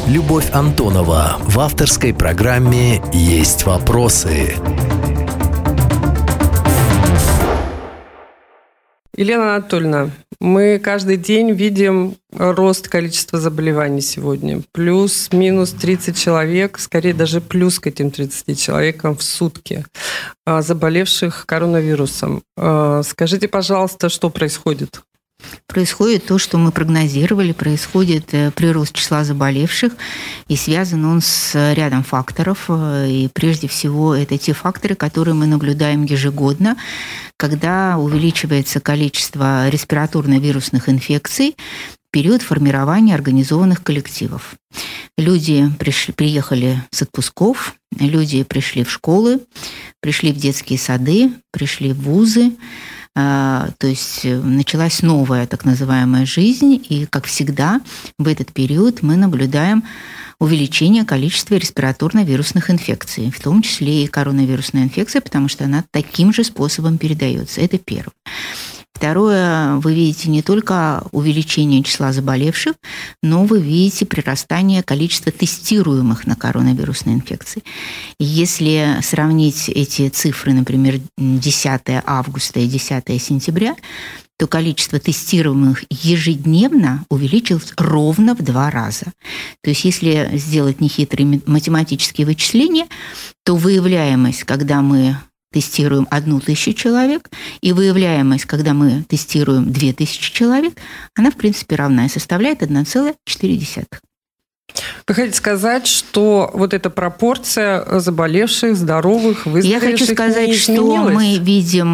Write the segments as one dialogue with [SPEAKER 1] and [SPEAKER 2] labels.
[SPEAKER 1] Любовь Антонова в авторской программе «Есть вопросы».
[SPEAKER 2] Елена Анатольевна, мы каждый день видим рост количества заболеваний сегодня. Плюс-минус 30 человек, скорее даже плюс к этим 30 человекам в сутки, заболевших коронавирусом. Скажите, пожалуйста, что происходит?
[SPEAKER 3] Происходит то, что мы прогнозировали, происходит прирост числа заболевших, и связан он с рядом факторов. И прежде всего это те факторы, которые мы наблюдаем ежегодно, когда увеличивается количество респираторно-вирусных инфекций в период формирования организованных коллективов. Люди приехали с отпусков, люди пришли в школы, пришли в детские сады, пришли в вузы. То есть началась новая так называемая жизнь, и, как всегда, в этот период мы наблюдаем увеличение количества респираторно-вирусных инфекций, в том числе и коронавирусная инфекция, потому что она таким же способом передается. Это первое. Второе, вы видите не только увеличение числа заболевших, но вы видите прирастание количества тестируемых на коронавирусные инфекции. Если сравнить эти цифры, например, 10 августа и 10 сентября, то количество тестируемых ежедневно увеличилось ровно в 2 раза. То есть если сделать нехитрые математические вычисления, то выявляемость, когда мы тестируем 1000 человек, и выявляемость, когда мы тестируем 2000 человек, она, в принципе, равна и составляет 1,4.
[SPEAKER 2] Вы хотите сказать, что вот эта пропорция заболевших, здоровых, выздоровевших
[SPEAKER 3] Я хочу сказать, что мы видим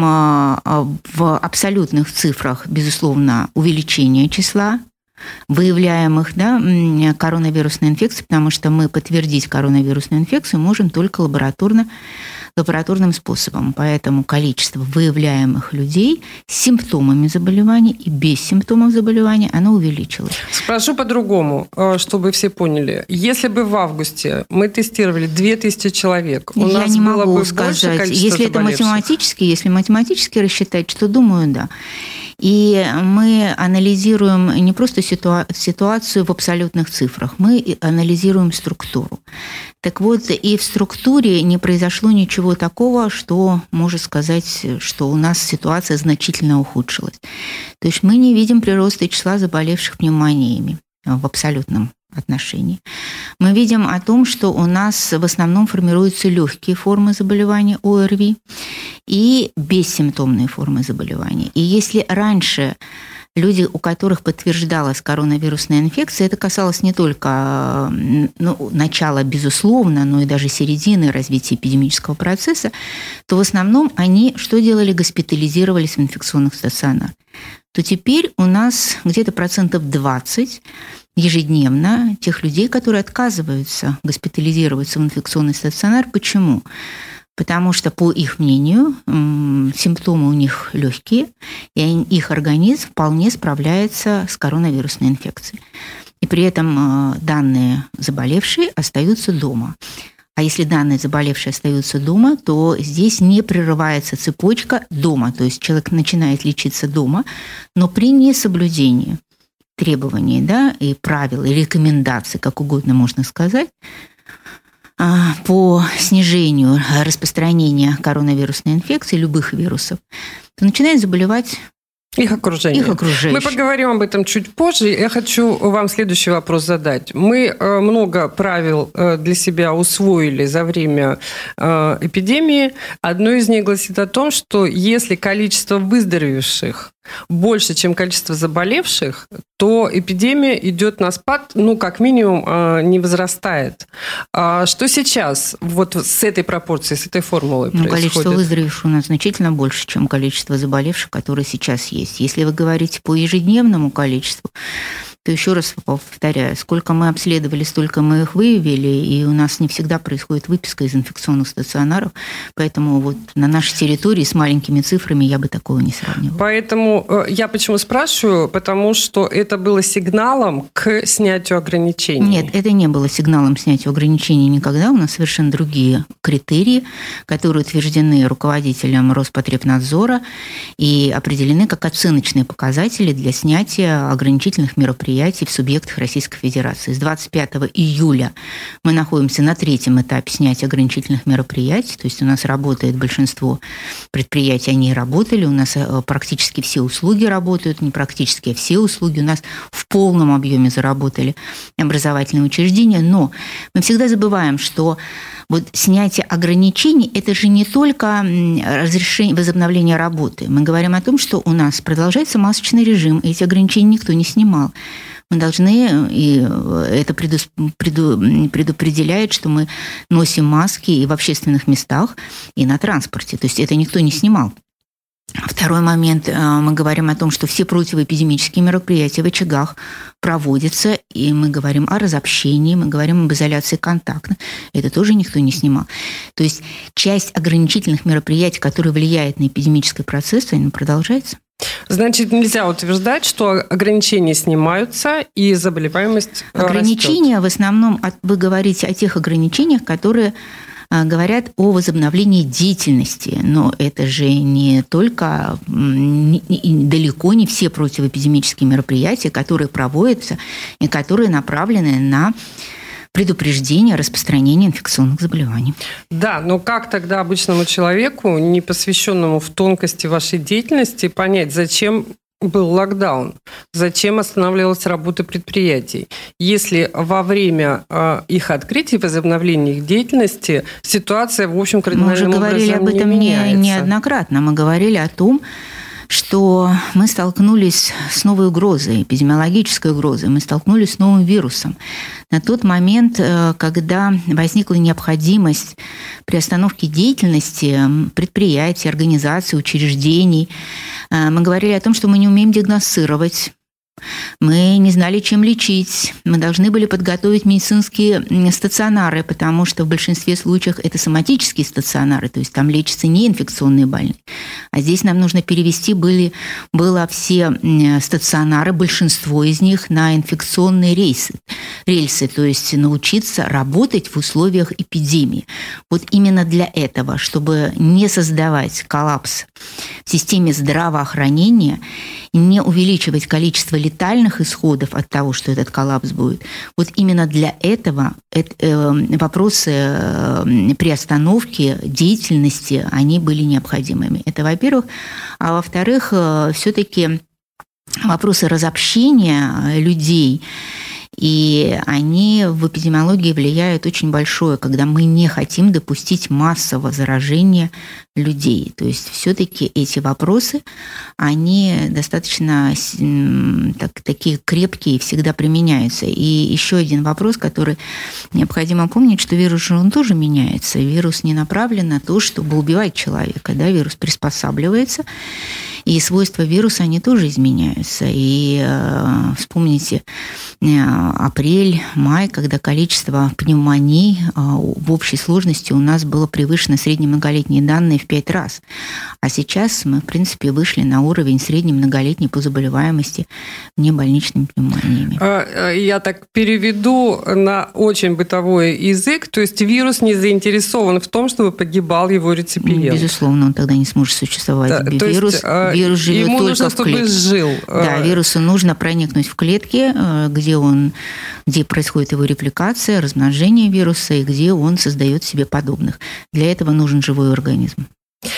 [SPEAKER 3] в абсолютных цифрах, безусловно, увеличение числа выявляемых коронавирусной инфекции, потому что мы подтвердить коронавирусную инфекцию можем только лабораторным способом. Поэтому количество выявляемых людей с симптомами заболевания и без симптомов заболевания, оно увеличилось.
[SPEAKER 2] Спрошу по-другому, чтобы все поняли. Если бы в августе мы тестировали 2000 человек, у нас
[SPEAKER 3] не
[SPEAKER 2] было
[SPEAKER 3] могу
[SPEAKER 2] бы
[SPEAKER 3] сказать.
[SPEAKER 2] больше количество
[SPEAKER 3] Если это
[SPEAKER 2] заболевших?
[SPEAKER 3] если математически рассчитать, что думаю, да. И мы анализируем не просто ситуацию в абсолютных цифрах, мы анализируем структуру. Так вот, и в структуре не произошло ничего такого, что может сказать, что у нас ситуация значительно ухудшилась. То есть мы не видим прироста числа заболевших пневмониями в абсолютном отношении. Мы видим о том, что у нас в основном формируются легкие формы заболевания ОРВИ и бессимптомные формы заболевания. И если раньше люди, у которых подтверждалась коронавирусная инфекция, это касалось не только начала, безусловно, но и даже середины развития эпидемического процесса, то в основном они что делали? Госпитализировались в инфекционных стационарах. То теперь у нас где-то 20% ежедневно тех людей, которые отказываются госпитализироваться в инфекционный стационар. Почему? Потому что, по их мнению, симптомы у них легкие, и их организм вполне справляется с коронавирусной инфекцией. И при этом данные заболевшие остаются дома. А если данные заболевшие остаются дома, то здесь не прерывается цепочка дома. То есть человек начинает лечиться дома, но при несоблюдении требований, и правил, и рекомендаций, как угодно можно сказать, по снижению распространения коронавирусной инфекции, любых вирусов, то начинает заболевать
[SPEAKER 2] их окружение. Мы поговорим об этом чуть позже. Я хочу вам следующий вопрос задать. Мы много правил для себя усвоили за время эпидемии. Одно из них гласит о том, что если количество выздоровевших больше, чем количество заболевших, то эпидемия идет на спад, как минимум, не возрастает. А что сейчас вот с этой пропорцией, с этой формулой происходит?
[SPEAKER 3] Количество выздоровевших у нас значительно больше, чем количество заболевших, которые сейчас есть. Если вы говорите по ежедневному количеству, то еще раз повторяю, сколько мы обследовали, столько мы их выявили, и у нас не всегда происходит выписка из инфекционных стационаров, поэтому вот на нашей территории с маленькими цифрами я бы такого не сравнивала.
[SPEAKER 2] Поэтому я почему спрашиваю? Потому что это было сигналом к снятию ограничений.
[SPEAKER 3] Нет, это не было сигналом к снятию ограничений никогда. У нас совершенно другие критерии, которые утверждены руководителем Роспотребнадзора и определены как оценочные показатели для снятия ограничительных мероприятий мероприятий в субъектах Российской Федерации. С 25 июля мы находимся на 3-м этапе снятия ограничительных мероприятий, то есть у нас работает большинство предприятий, они работали, у нас практически все услуги работают, не практически, а все услуги у нас в полном объеме заработали образовательные учреждения, но мы всегда забываем, что вот снятие ограничений – это же не только разрешение, возобновление работы. Мы говорим о том, что у нас продолжается масочный режим, и эти ограничения никто не снимал. Мы должны, и это предопределяет, что мы носим маски и в общественных местах, и на транспорте. То есть это никто не снимал. Второй момент. Мы говорим о том, что все противоэпидемические мероприятия в очагах проводятся, и мы говорим о разобщении, мы говорим об изоляции контактных. Это тоже никто не снимал. То есть часть ограничительных мероприятий, которые влияют на эпидемический процесс, они продолжаются.
[SPEAKER 2] Значит, нельзя утверждать, что ограничения снимаются и заболеваемость
[SPEAKER 3] ограничения
[SPEAKER 2] растет.
[SPEAKER 3] В основном, вы говорите о тех ограничениях, которые говорят о возобновлении деятельности, но это же не только, далеко не все противоэпидемические мероприятия, которые проводятся и которые направлены на предупреждение распространения инфекционных заболеваний.
[SPEAKER 2] Да, но как тогда обычному человеку, не посвященному в тонкости вашей деятельности, понять, зачем был локдаун, зачем останавливалась работа предприятий, если во время их открытия и возобновления их деятельности ситуация, в общем, кардинальным образом не меняется?
[SPEAKER 3] Мы уже говорили об этом неоднократно. Мы говорили о том, что мы столкнулись с новой угрозой, эпидемиологической угрозой, мы столкнулись с новым вирусом. На тот момент, когда возникла необходимость приостановки деятельности предприятий, организаций, учреждений, мы говорили о том, что мы не умеем диагностировать, мы не знали, чем лечить. Мы должны были подготовить медицинские стационары, потому что в большинстве случаев это соматические стационары, то есть там лечатся не инфекционные больные. А здесь нам нужно перевести было все стационары, большинство из них, на инфекционные рельсы, то есть научиться работать в условиях эпидемии. Вот именно для этого, чтобы не создавать коллапс в системе здравоохранения, не увеличивать количество летальных исходов от того, что этот коллапс будет. Вот именно для этого вопросы приостановки деятельности, они были необходимыми. Это, во-первых. А во-вторых, все-таки вопросы разобщения людей, и они в эпидемиологии влияют очень большое, когда мы не хотим допустить массового заражения людей. То есть все-таки эти вопросы, они достаточно такие крепкие и всегда применяются. И еще один вопрос, который необходимо помнить, что вирус же он тоже меняется. Вирус не направлен на то, чтобы убивать человека. Да? Вирус приспосабливается. И свойства вируса, они тоже изменяются. И вспомните апрель, май, когда количество пневмоний в общей сложности у нас было превышено среднемноголетние данные в 5 раз. А сейчас мы, в принципе, вышли на уровень средней многолетней по заболеваемости небольничными пневмониями.
[SPEAKER 2] Я так переведу на очень бытовой язык. То есть вирус не заинтересован в том, чтобы погибал его реципиент.
[SPEAKER 3] Безусловно, он тогда не сможет существовать. Да, вирус живет
[SPEAKER 2] ему
[SPEAKER 3] только
[SPEAKER 2] нужно,
[SPEAKER 3] в клетке.
[SPEAKER 2] Чтобы жил.
[SPEAKER 3] Да, вирусу нужно проникнуть в клетки, где происходит его репликация, размножение вируса, и где он создает себе подобных. Для этого нужен живой организм.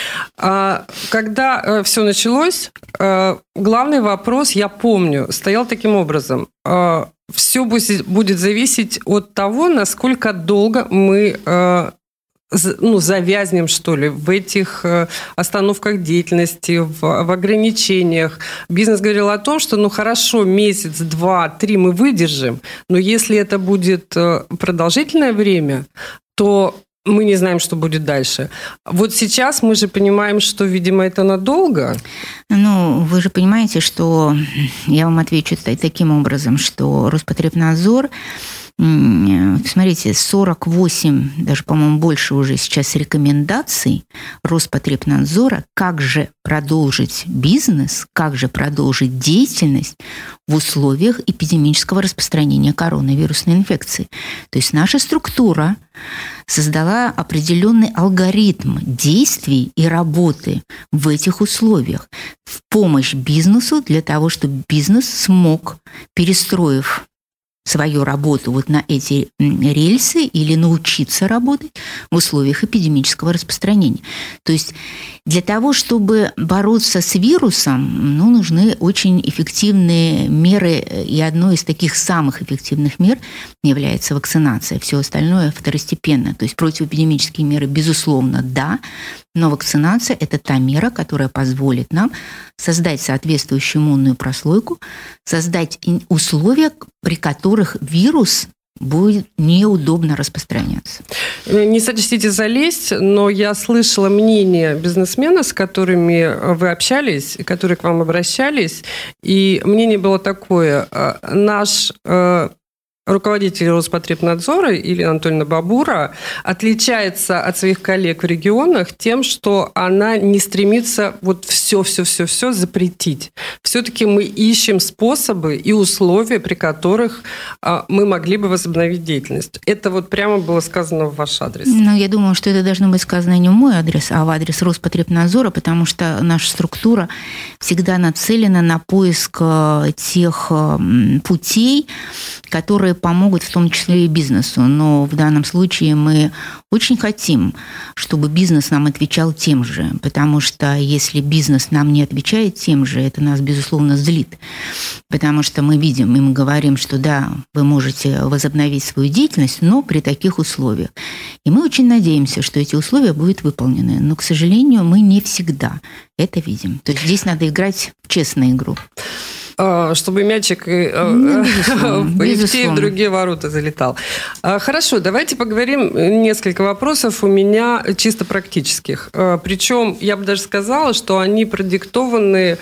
[SPEAKER 2] Когда все началось, главный вопрос, я помню, стоял таким образом. Все будет зависеть от того, насколько долго мы завязнем, что ли, в этих остановках деятельности, в ограничениях. Бизнес говорил о том, что, хорошо, месяц, 2, 3 мы выдержим, но если это будет продолжительное время, то мы не знаем, что будет дальше. Вот сейчас мы же понимаем, что, видимо, это надолго.
[SPEAKER 3] Вы же понимаете, что я вам отвечу таким образом, что Роспотребнадзор смотрите, 48, даже, по-моему, больше уже сейчас рекомендаций Роспотребнадзора, как же продолжить бизнес, как же продолжить деятельность в условиях эпидемического распространения коронавирусной инфекции. То есть наша структура создала определенный алгоритм действий и работы в этих условиях в помощь бизнесу для того, чтобы бизнес смог, перестроив свою работу вот на эти рельсы или научиться работать в условиях эпидемического распространения. То есть для того, чтобы бороться с вирусом, нужны очень эффективные меры, и одной из таких самых эффективных мер является вакцинация. Все остальное второстепенно. То есть противоэпидемические меры, безусловно, да, но вакцинация – это та мера, которая позволит нам создать соответствующую иммунную прослойку, создать условия, при которых вирус будет неудобно распространяться.
[SPEAKER 2] Не сочтите залезть, но я слышала мнение бизнесменов, с которыми вы общались, которые к вам обращались, и мнение было такое: наш руководитель Роспотребнадзора Елена Анатольевна Бабура отличается от своих коллег в регионах тем, что она не стремится вот все запретить. Все-таки мы ищем способы и условия, при которых мы могли бы возобновить деятельность. Это вот прямо было сказано в ваш адрес.
[SPEAKER 3] Я думаю, что это должно быть сказано не в мой адрес, а в адрес Роспотребнадзора, потому что наша структура всегда нацелена на поиск тех путей, которые помогут в том числе и бизнесу. Но в данном случае мы очень хотим, чтобы бизнес нам отвечал тем же, потому что если бизнес нам не отвечает тем же, это нас, безусловно, злит. Потому что мы видим и мы говорим, что да, вы можете возобновить свою деятельность, но при таких условиях. И мы очень надеемся, что эти условия будут выполнены. Но, к сожалению, мы не всегда это видим. То есть здесь надо играть в честную игру.
[SPEAKER 2] Чтобы мячик в те и в другие ворота залетал. Хорошо, давайте поговорим. Несколько вопросов у меня чисто практических. Причем, я бы даже сказала, что они продиктованы,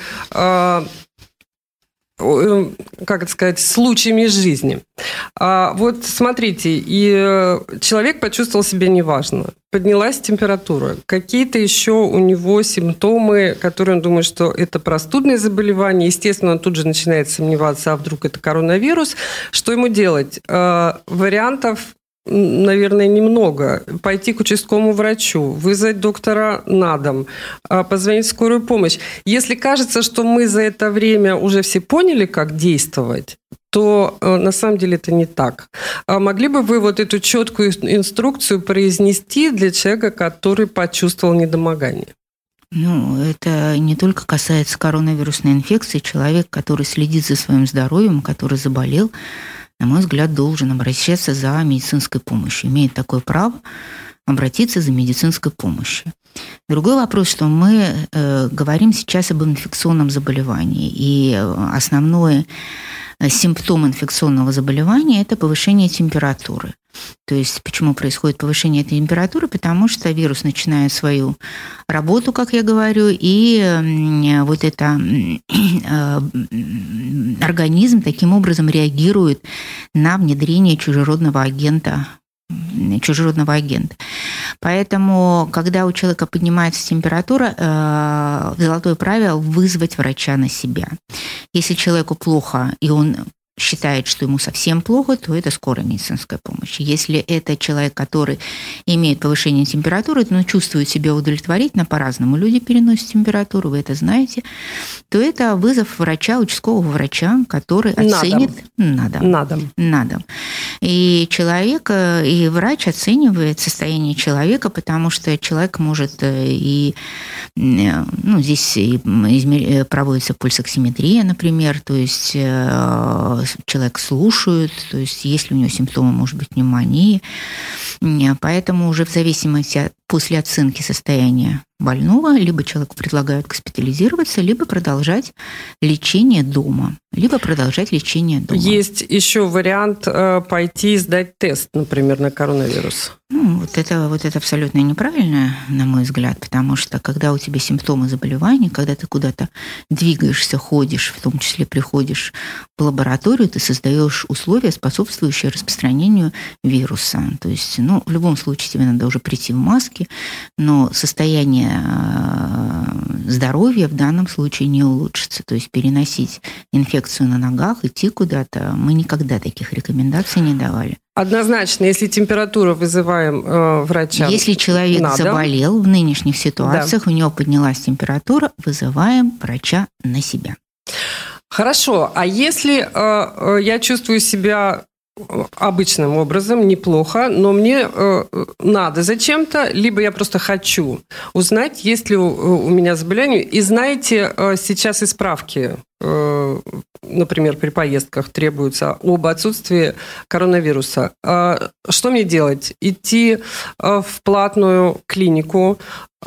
[SPEAKER 2] как это сказать, случаями из жизни. Вот смотрите, и человек почувствовал себя неважно. Поднялась температура. Какие-то еще у него симптомы, которые он думает, что это простудное заболевание. Естественно, он тут же начинает сомневаться, а вдруг это коронавирус. Что ему делать? Вариантов, наверное, немного. Пойти к участковому врачу, вызвать доктора на дом, позвонить в скорую помощь. Если кажется, что мы за это время уже все поняли, как действовать, то на самом деле это не так. Могли бы вы вот эту четкую инструкцию произнести для человека, который почувствовал недомогание?
[SPEAKER 3] Это не только касается коронавирусной инфекции. Человек, который следит за своим здоровьем, который заболел, на мой взгляд, должен обращаться за медицинской помощью. Имеет такое право обратиться за медицинской помощью. Другой вопрос, что мы говорим сейчас об инфекционном заболевании. И основной симптом инфекционного заболевания – это повышение температуры. То есть почему происходит повышение этой температуры? Потому что вирус начинает свою работу, как я говорю, и вот это организм таким образом реагирует на внедрение чужеродного агента. Поэтому, когда у человека поднимается температура, золотое правило – вызвать врача на себя. Если человеку плохо, и он считает, что ему совсем плохо, то это скорая медицинская помощь. Если это человек, который имеет повышение температуры, но чувствует себя удовлетворительно, по-разному люди переносят температуру, вы это знаете, то это вызов врача, участкового врача, который оценит... На дом. И человек, и врач оценивает состояние человека, потому что человек может и... здесь проводится пульсоксиметрия, например, то есть человек слушает, то есть есть ли у него симптомы, может быть, пневмонии. Поэтому уже в зависимости после оценки состояния больного, либо человеку предлагают госпитализироваться, либо продолжать лечение дома.
[SPEAKER 2] Есть еще вариант пойти и сдать тест, например, на коронавирус.
[SPEAKER 3] Вот это абсолютно неправильно, на мой взгляд, потому что когда у тебя симптомы заболевания, когда ты куда-то двигаешься, ходишь, в том числе приходишь в лабораторию, ты создаешь условия, способствующие распространению вируса. То есть, в любом случае тебе надо уже прийти в маске, но состояние здоровья в данном случае не улучшится. То есть переносить инфекцию на ногах, идти куда-то, мы никогда таких рекомендаций не давали.
[SPEAKER 2] Однозначно, если температура, вызываем врача.
[SPEAKER 3] Если человек заболел в нынешних ситуациях, у него поднялась температура, вызываем врача на себя.
[SPEAKER 2] Хорошо. А если я чувствую себя обычным образом, неплохо, но мне надо зачем-то, либо я просто хочу узнать, есть ли у меня заболевание. И знаете, сейчас и справки, например, при поездках требуются об отсутствии коронавируса. Что мне делать? Идти в платную клинику,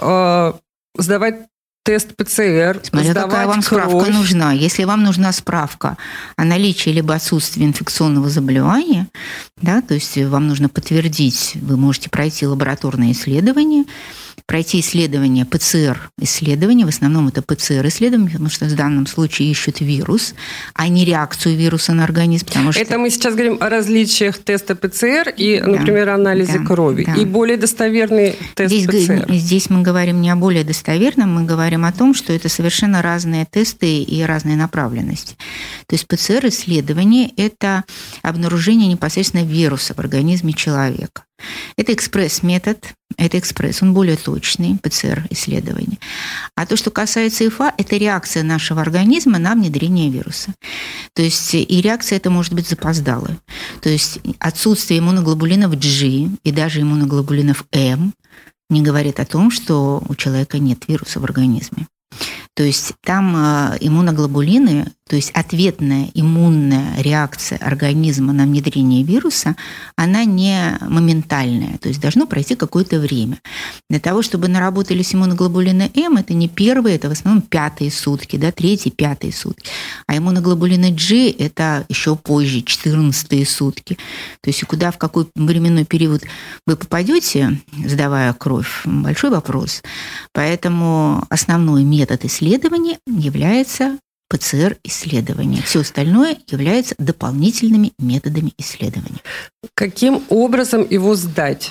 [SPEAKER 2] сдавать тест ПЦР,
[SPEAKER 3] смотря какая вам справка нужна. Если вам нужна справка о наличии либо отсутствии инфекционного заболевания, да, то есть вам нужно подтвердить, вы можете пройти лабораторное исследование, пройти исследование, ПЦР-исследование, в основном это ПЦР-исследование, потому что в данном случае ищут вирус, а не реакцию вируса на организм. Потому что...
[SPEAKER 2] Это мы сейчас говорим о различиях теста ПЦР и, например, анализе крови. Да. И более достоверный тест ПЦР.
[SPEAKER 3] Здесь мы говорим не о более достоверном, мы говорим о том, что это совершенно разные тесты и разные направленности. То есть ПЦР-исследование – это обнаружение непосредственно вируса в организме человека. Это экспресс-метод, он более точный, ПЦР-исследование. А то, что касается ИФА, это реакция нашего организма на внедрение вируса. То есть и реакция эта может быть запоздалая. То есть отсутствие иммуноглобулинов G и даже иммуноглобулинов М не говорит о том, что у человека нет вируса в организме. То есть там иммуноглобулины, то есть ответная иммунная реакция организма на внедрение вируса, она не моментальная, то есть должно пройти какое-то время. Для того, чтобы наработались иммуноглобулины М, это не первые, это в основном 5-е сутки, да, 3-е, 5-е сутки. А иммуноглобулины G – это еще позже, 14-е сутки. То есть куда, в какой временной период вы попадете, сдавая кровь, большой вопрос. Поэтому основной метод исследования является ПЦР-исследования. Все остальное является дополнительными методами исследования.
[SPEAKER 2] Каким образом его сдать,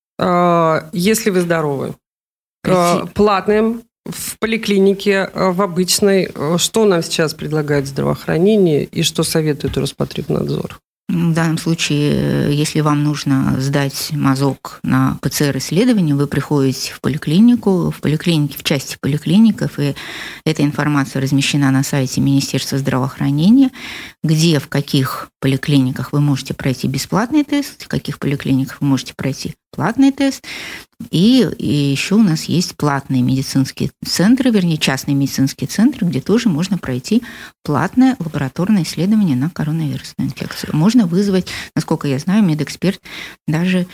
[SPEAKER 2] если вы здоровы? Платным, в поликлинике, в обычной? Что нам сейчас предлагает здравоохранение и что советует Роспотребнадзор?
[SPEAKER 3] В данном случае, если вам нужно сдать мазок на ПЦР-исследование, вы приходите в поликлинику, в части поликлиников, и эта информация размещена на сайте Министерства здравоохранения, где, в каких поликлиниках вы можете пройти бесплатный тест, в каких поликлиниках вы можете пройти платный тест. И еще у нас есть платные медицинские центры, вернее, частные медицинские центры, где тоже можно пройти платное лабораторное исследование на коронавирусную инфекцию. Можно вызвать, насколько я знаю, медэксперт даже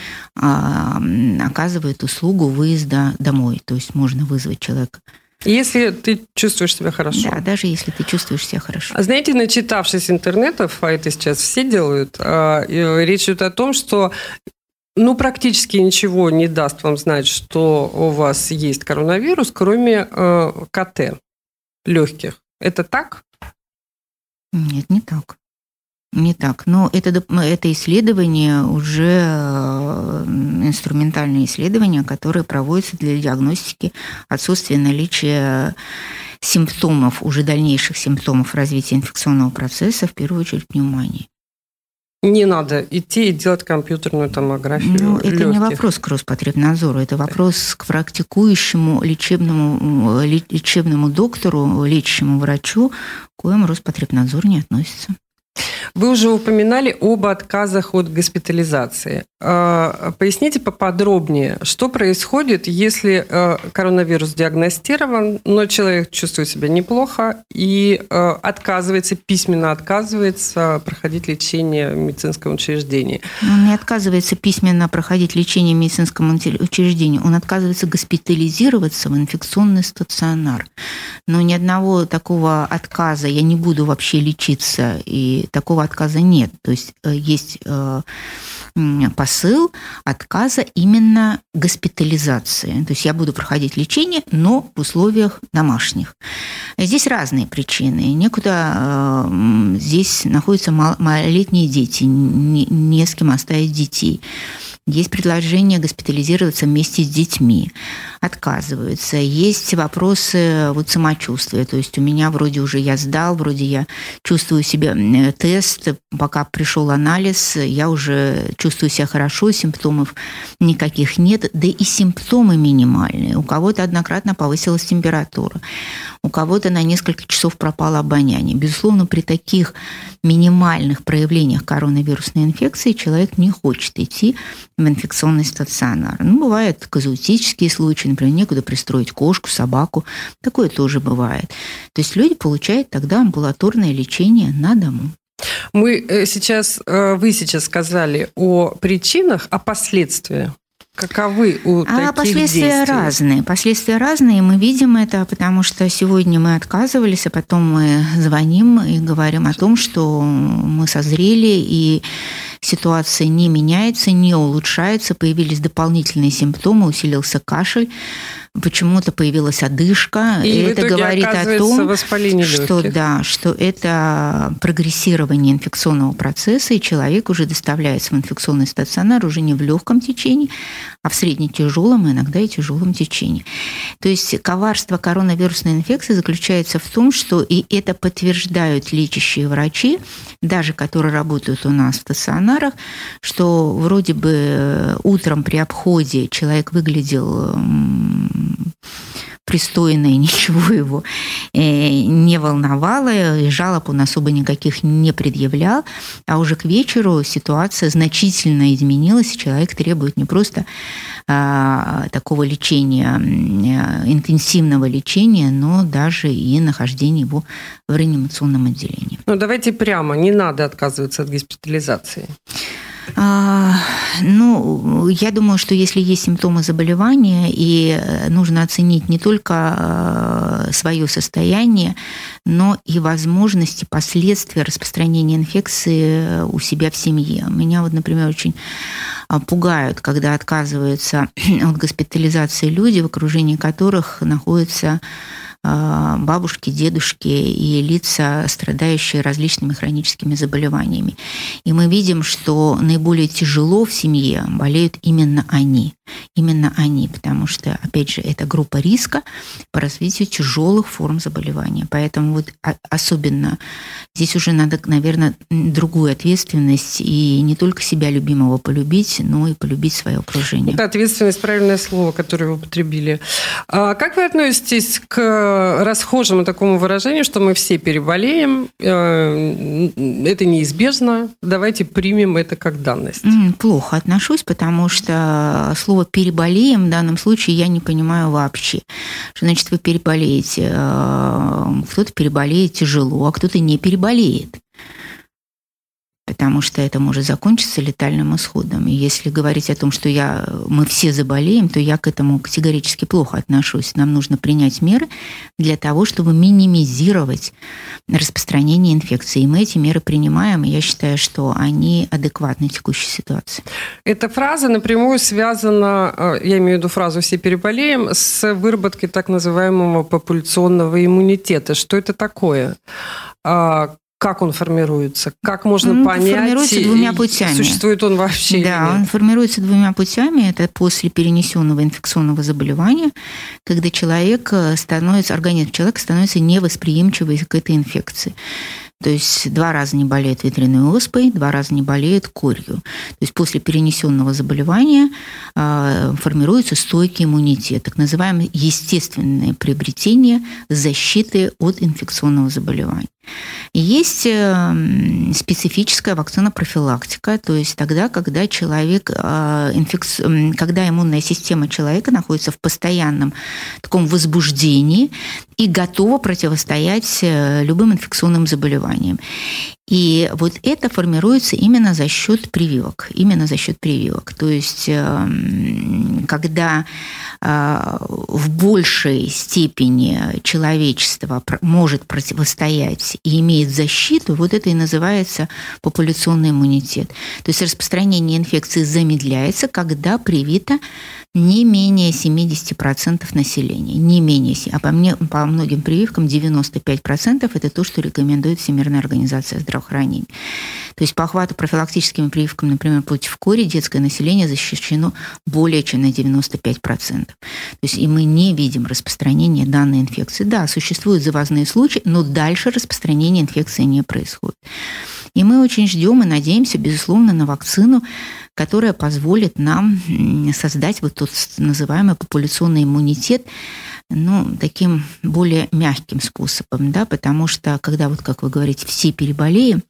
[SPEAKER 3] оказывает услугу выезда домой. То есть можно вызвать человека.
[SPEAKER 2] Если ты чувствуешь себя хорошо.
[SPEAKER 3] Да, даже если ты чувствуешь себя хорошо.
[SPEAKER 2] А знаете, начитавшись интернетов, а это сейчас все делают, речь идет о том, что практически ничего не даст вам знать, что у вас есть коронавирус, кроме КТ легких. Это так?
[SPEAKER 3] Нет, не так. Не так. Но это исследование уже инструментальное исследование, которое проводится для диагностики отсутствия наличия симптомов, уже дальнейших симптомов развития инфекционного процесса, в первую очередь пневмонии.
[SPEAKER 2] Не надо идти и делать компьютерную томографию
[SPEAKER 3] это
[SPEAKER 2] легких.
[SPEAKER 3] Не вопрос к Роспотребнадзору, это вопрос к практикующему лечебному доктору, лечащему врачу, к коему Роспотребнадзор не относится.
[SPEAKER 2] Вы уже упоминали об отказах от госпитализации. Поясните поподробнее, что происходит, если коронавирус диагностирован, но человек чувствует себя неплохо и письменно отказывается проходить лечение в медицинском учреждении.
[SPEAKER 3] Он не отказывается письменно проходить лечение в медицинском учреждении, он отказывается госпитализироваться в инфекционный стационар. Но ни одного такого отказа «я не буду вообще лечиться», и такого отказа нет. То есть есть посыл отказа именно госпитализации. То есть я буду проходить лечение, но в условиях домашних. Здесь разные причины. Некуда здесь находятся малолетние дети, не с кем оставить детей. Есть предложение госпитализироваться вместе с детьми. Отказываются. Есть вопросы самочувствия. То есть у меня вроде уже я сдал, вроде я чувствую себя тест, пока пришел анализ, я уже чувствую себя хорошо, симптомов никаких нет, да и симптомы минимальные. У кого-то однократно повысилась температура, у кого-то на несколько часов пропало обоняние. Безусловно, при таких минимальных проявлениях коронавирусной инфекции человек не хочет идти в инфекционный стационар. Бывают казуистические случаи, например, некуда пристроить кошку, собаку. Такое тоже бывает. То есть люди получают тогда амбулаторное лечение на дому.
[SPEAKER 2] Вы сейчас сказали о причинах, о последствиях. Каковы у таких
[SPEAKER 3] последствия
[SPEAKER 2] действий?
[SPEAKER 3] Последствия разные. Мы видим это, потому что сегодня мы отказывались, а потом мы звоним и говорим о том, что мы созрели, и ситуация не меняется, не улучшается. Появились дополнительные симптомы, усилился кашель, почему-то появилась одышка.
[SPEAKER 2] И
[SPEAKER 3] это говорит о том, что это прогрессирование инфекционного процесса, и человек уже доставляется в инфекционный стационар уже не в легком течении, а в средне-тяжелом, иногда и тяжелом течении. То есть коварство коронавирусной инфекции заключается в том, что и это подтверждают лечащие врачи, даже которые работают у нас в стационарах, что вроде бы утром при обходе человек выглядел пристойно, и ничего его не волновало, и жалоб он особо никаких не предъявлял, а уже к вечеру ситуация значительно изменилась, и человек требует не просто такого лечения, интенсивного лечения, но даже и нахождения его в реанимационном отделении.
[SPEAKER 2] Давайте прямо, не надо отказываться от госпитализации.
[SPEAKER 3] Я думаю, что если есть симптомы заболевания, и нужно оценить не только свое состояние, но и возможности, последствия распространения инфекции у себя в семье. Меня например, очень пугают, когда отказываются от госпитализации люди, в окружении которых находятся бабушки, дедушки и лица, страдающие различными хроническими заболеваниями. И мы видим, что наиболее тяжело в семье болеют именно они, потому что, опять же, это группа риска по развитию тяжелых форм заболевания. Поэтому особенно здесь уже надо, наверное, другую ответственность, и не только себя любимого полюбить, но и полюбить свое окружение.
[SPEAKER 2] Это ответственность, правильное слово, которое вы употребили. Как вы относитесь к расхожему такому выражению, что мы все переболеем, это неизбежно, давайте примем это как данность?
[SPEAKER 3] Плохо отношусь, потому что слово «переболеем» в данном случае я не понимаю вообще. Что значит вы переболеете? Кто-то переболеет тяжело, а кто-то не переболеет. Потому что это может закончиться летальным исходом. И если говорить о том, что мы все заболеем, то я к этому категорически плохо отношусь. Нам нужно принять меры для того, чтобы минимизировать распространение инфекции. И мы эти меры принимаем, и я считаю, что они адекватны текущей ситуации.
[SPEAKER 2] Эта фраза напрямую связана, я имею в виду фразу «все переболеем», с выработкой так называемого популяционного иммунитета. Что это такое? Как он формируется? Как можно понять?
[SPEAKER 3] Формируется двумя путями.
[SPEAKER 2] Существует он вообще или нет?
[SPEAKER 3] Он формируется двумя путями. Это после перенесенного инфекционного заболевания, когда организм человека становится невосприимчивым к этой инфекции. То есть 2 раза не болеет ветряной оспой, 2 раза не болеет корью. То есть после перенесенного заболевания формируется стойкий иммунитет, так называемое естественное приобретение защиты от инфекционного заболевания. И есть специфическая вакцинопрофилактика, то есть тогда, когда когда иммунная система человека находится в постоянном таком возбуждении и готова противостоять любым инфекционным заболеваниям. И это формируется именно за счет прививок. То есть, когда в большей степени человечество может противостоять и имеет защиту, вот это и называется популяционный иммунитет. То есть распространение инфекции замедляется, когда привито не менее 70% населения. Не менее, по многим прививкам 95% это то, что рекомендует Всемирная организация здравоохранения. То есть по охвату профилактическими прививками, например, против кори, детское население защищено более чем на 95%. То есть и мы не видим распространения данной инфекции. Да, существуют завозные случаи, но дальше распространения инфекции не происходит. И мы очень ждем и надеемся, безусловно, на вакцину, которая позволит нам создать вот тот называемый популяционный иммунитет, таким более мягким способом, да, потому что, когда, вот как вы говорите, все переболеем,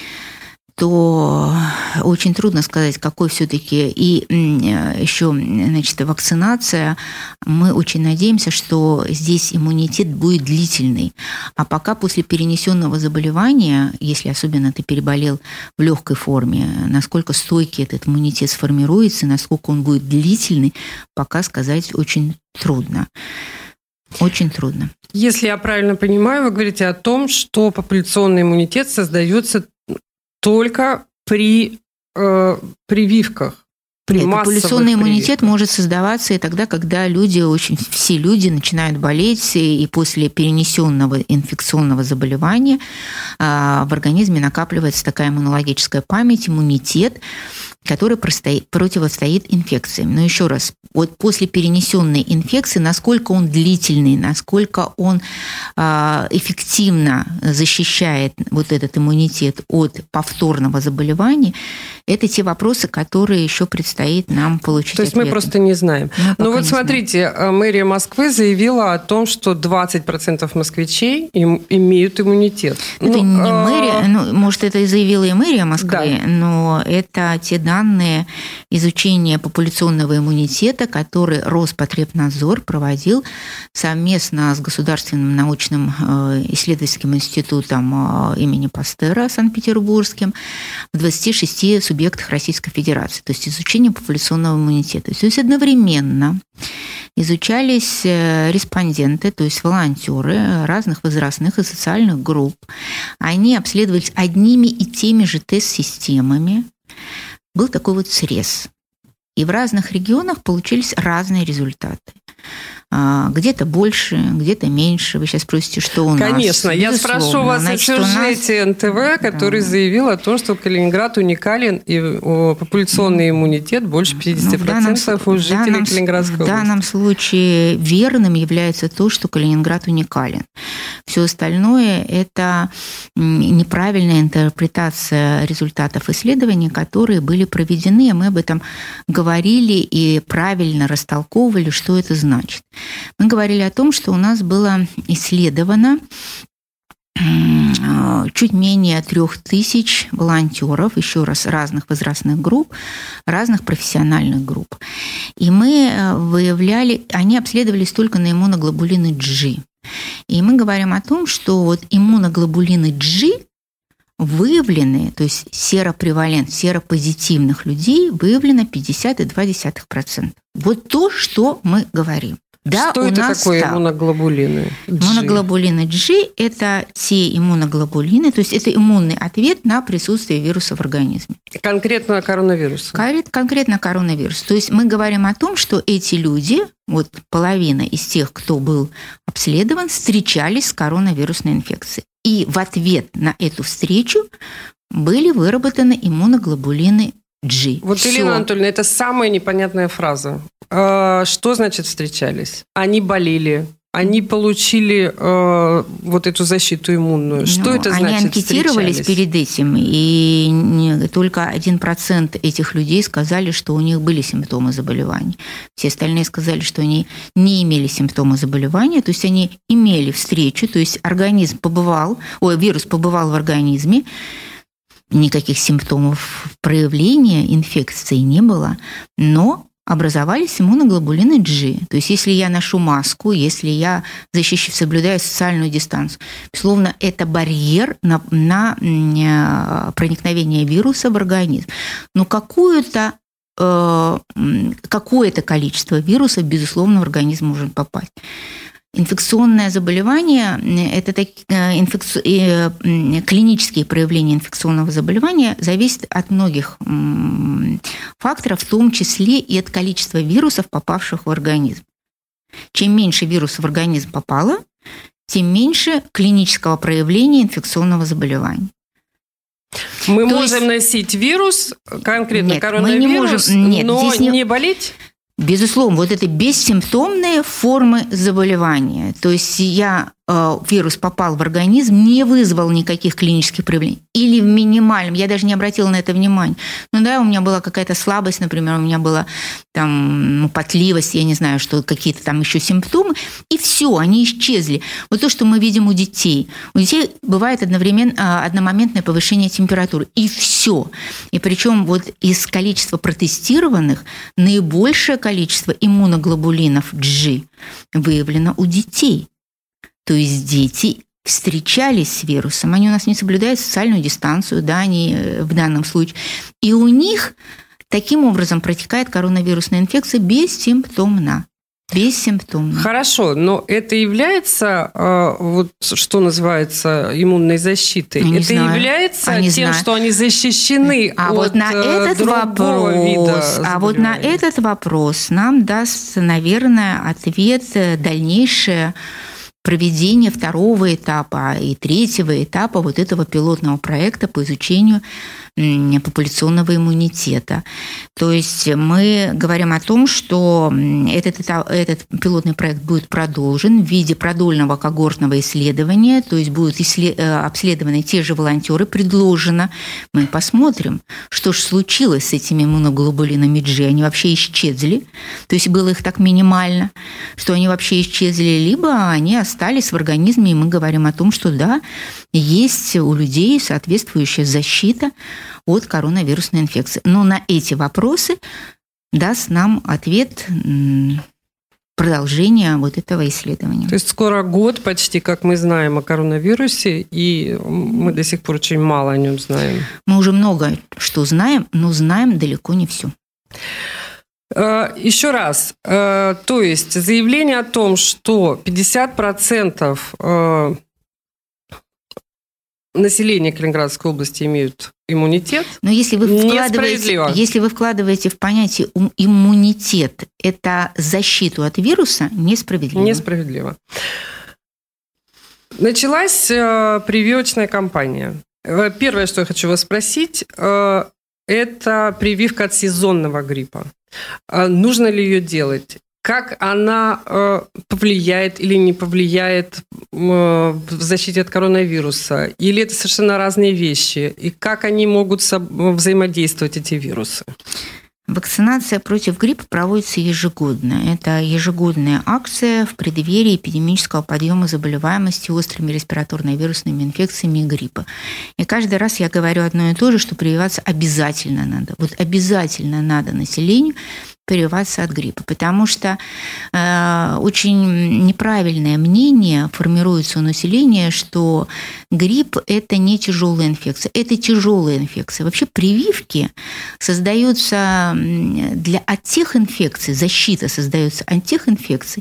[SPEAKER 3] то очень трудно сказать, какой все-таки и еще, вакцинация. Мы очень надеемся, что здесь иммунитет будет длительный. А пока после перенесенного заболевания, если особенно ты переболел в легкой форме, насколько стойкий этот иммунитет сформируется, насколько он будет длительный, пока сказать очень трудно. Очень трудно.
[SPEAKER 2] Если я правильно понимаю, вы говорите о том, что популяционный иммунитет создается только при прививках.
[SPEAKER 3] Популяционный иммунитет может создаваться и тогда, когда все люди начинают болеть, и после перенесенного инфекционного заболевания в организме накапливается такая иммунологическая память, иммунитет, который противостоит инфекциям. Но еще раз, вот после перенесенной инфекции, насколько он длительный, насколько он эффективно защищает вот этот иммунитет от повторного заболевания, это те вопросы, которые еще предстоит нам получить.
[SPEAKER 2] То есть
[SPEAKER 3] ответы.
[SPEAKER 2] Мы просто не знаем. Но вот смотрите, мэрия Москвы заявила о том, что 20% москвичей имеют иммунитет.
[SPEAKER 3] Это не мэрия, может, это и заявила и мэрия Москвы, да. Но это те данные изучения популяционного иммунитета, который Роспотребнадзор проводил совместно с Государственным научным исследовательским институтом имени Пастера Санкт-Петербургским в 26 субъектах Российской Федерации. То есть изучение популяционного иммунитета. То есть одновременно изучались респонденты, то есть волонтеры разных возрастных и социальных групп. Они обследовались одними и теми же тест-системами. Был такой вот срез. И в разных регионах получились разные результаты. Где-то больше, где-то меньше. Вы сейчас спросите, что у нас.
[SPEAKER 2] Конечно, я спрошу вас о сюжете НТВ, который заявил о том, что Калининград уникален и популяционный иммунитет больше 50% у жителей Калининградской области.
[SPEAKER 3] В данном случае верным является то, что Калининград уникален. Все остальное – это неправильная интерпретация результатов исследований, которые были проведены. Мы об этом говорили и правильно растолковывали, что это значит. Мы говорили о том, что у нас было исследовано чуть менее 3000 волонтеров, еще раз, разных возрастных групп, разных профессиональных групп. И мы выявляли, они обследовались только на иммуноглобулины G. И мы говорим о том, что вот иммуноглобулины G выявлены, то есть серопревалент, серопозитивных людей выявлено 50,2%. Вот то, что мы говорим. Да,
[SPEAKER 2] что это такое иммуноглобулины G?
[SPEAKER 3] Иммуноглобулины G – это те иммуноглобулины, то есть это иммунный ответ на присутствие вируса в организме.
[SPEAKER 2] Конкретно коронавируса?
[SPEAKER 3] Конкретно коронавирус. То есть мы говорим о том, что эти люди, вот половина из тех, кто был обследован, встречались с коронавирусной инфекцией. И в ответ на эту встречу были выработаны иммуноглобулины G.
[SPEAKER 2] Вот, всё. Елена Анатольевна, это самая непонятная фраза. Что значит встречались? Они болели, они получили вот эту защиту иммунную. Что это значит?
[SPEAKER 3] Они анкетировались перед этим, и только 1% этих людей сказали, что у них были симптомы заболевания. Все остальные сказали, что они не имели симптомы заболевания, то есть они имели встречу, то есть вирус побывал в организме, никаких симптомов проявления инфекции не было, но образовались иммуноглобулины G. То есть если я ношу маску, если я соблюдаю социальную дистанцию, безусловно, это барьер на проникновение вируса в организм. Но какую-то какое-то количество вирусов, безусловно, в организм может попасть. Инфекционное заболевание – это клинические проявления инфекционного заболевания зависят от многих факторов, в том числе и от количества вирусов, попавших в организм. Чем меньше вирусов в организм попало, тем меньше клинического проявления инфекционного заболевания.
[SPEAKER 2] Мы можем носить вирус, конкретно коронавирус, но не болеть?
[SPEAKER 3] Безусловно, вот это бессимптомные формы заболевания. То есть вирус попал в организм, не вызвал никаких клинических проявлений. Или в минимальном, я даже не обратила на это внимания. У меня была какая-то слабость, например, у меня была потливость, я не знаю, что какие-то там еще симптомы, и все, они исчезли. Вот то, что мы видим у детей. У детей бывает одномоментное повышение температуры, и все. И причем вот из количества протестированных наибольшее количество иммуноглобулинов G выявлено у детей. То есть дети встречались с вирусом, они у нас не соблюдают социальную дистанцию, да, они в данном случае. И у них таким образом протекает коронавирусная инфекция бессимптомно. Бессимптомно.
[SPEAKER 2] Хорошо, но это является, что называется, иммунной защитой? Является тем, что они защищены от другого вида заболевания?
[SPEAKER 3] А вот на этот вопрос нам даст, наверное, ответ дальнейшее проведение второго этапа и третьего этапа вот этого пилотного проекта по изучению популяционного иммунитета. То есть мы говорим о том, что этот пилотный проект будет продолжен в виде продольного когортного исследования, то есть будут обследованы те же волонтеры, предложено. Мы посмотрим, что же случилось с этими иммуноглобулинами G. Они вообще исчезли, то есть было их так минимально, что они вообще исчезли, либо они остались в организме, и мы говорим о том, что да, есть у людей соответствующая защита от коронавирусной инфекции. Но на эти вопросы даст нам ответ продолжение вот этого исследования.
[SPEAKER 2] То есть скоро год почти, как мы знаем о коронавирусе, и мы до сих пор очень мало о нем знаем.
[SPEAKER 3] Мы уже много что знаем, но знаем далеко не все.
[SPEAKER 2] Еще раз, то есть заявление о том, что 50% населения Калининградской области имеют иммунитет,
[SPEAKER 3] но если вы вкладываете в понятие иммунитет, это защиту от вируса, несправедливо.
[SPEAKER 2] Несправедливо. Началась прививочная кампания. Первое, что я хочу вас спросить, это прививка от сезонного гриппа. Нужно ли ее делать? Как она повлияет или не повлияет в защите от коронавируса? Или это совершенно разные вещи? И как они могут взаимодействовать, эти вирусы?
[SPEAKER 3] Вакцинация против гриппа проводится ежегодно. Это ежегодная акция в преддверии эпидемического подъема заболеваемости острыми респираторно-вирусными инфекциями и гриппа. И каждый раз я говорю одно и то же, что прививаться обязательно надо. Вот обязательно надо населению прививаться от гриппа, потому что очень неправильное мнение формируется у населения, что грипп – это не тяжелая инфекция, это тяжелая инфекция. Вообще прививки создаются от тех инфекций, защита создается от тех инфекций,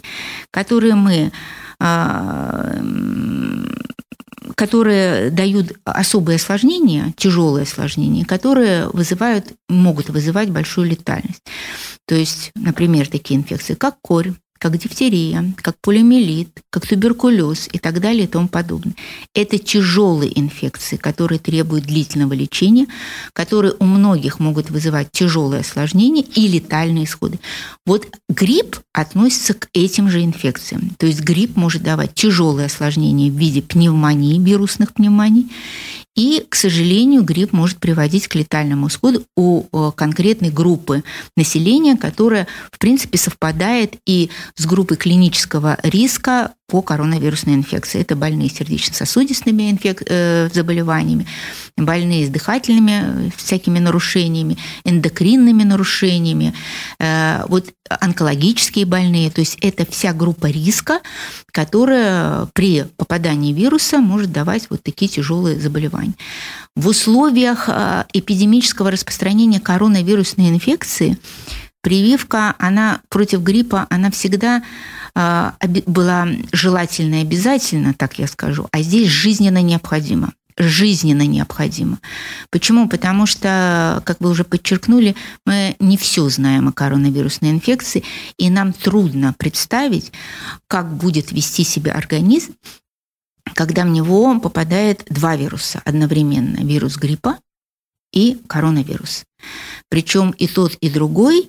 [SPEAKER 3] которые дают особые осложнения, тяжелые осложнения, которые могут вызывать большую летальность. То есть, например, такие инфекции, как корь, как дифтерия, как полиомиелит, как туберкулез и так далее и тому подобное. Это тяжелые инфекции, которые требуют длительного лечения, которые у многих могут вызывать тяжелые осложнения и летальные исходы. Вот грипп относится к этим же инфекциям. То есть грипп может давать тяжелые осложнения в виде пневмонии, вирусных пневмоний, и, к сожалению, грипп может приводить к летальному исходу у конкретной группы населения, которая, в принципе, совпадает и с группой клинического риска по коронавирусной инфекции. Это больные с сердечно-сосудистыми заболеваниями, больные с дыхательными всякими нарушениями, эндокринными нарушениями, онкологические больные. То есть это вся группа риска, которая при попадании вируса может давать вот такие тяжелые заболевания. В условиях эпидемического распространения коронавирусной инфекции прививка, она против гриппа, она всегда была желательна и обязательна, так я скажу, а здесь жизненно необходимо. Жизненно необходимо. Почему? Потому что, как вы уже подчеркнули, мы не все знаем о коронавирусной инфекции, и нам трудно представить, как будет вести себя организм, когда в него попадает два вируса одновременно. Вирус гриппа и коронавирус. Причем и тот, и другой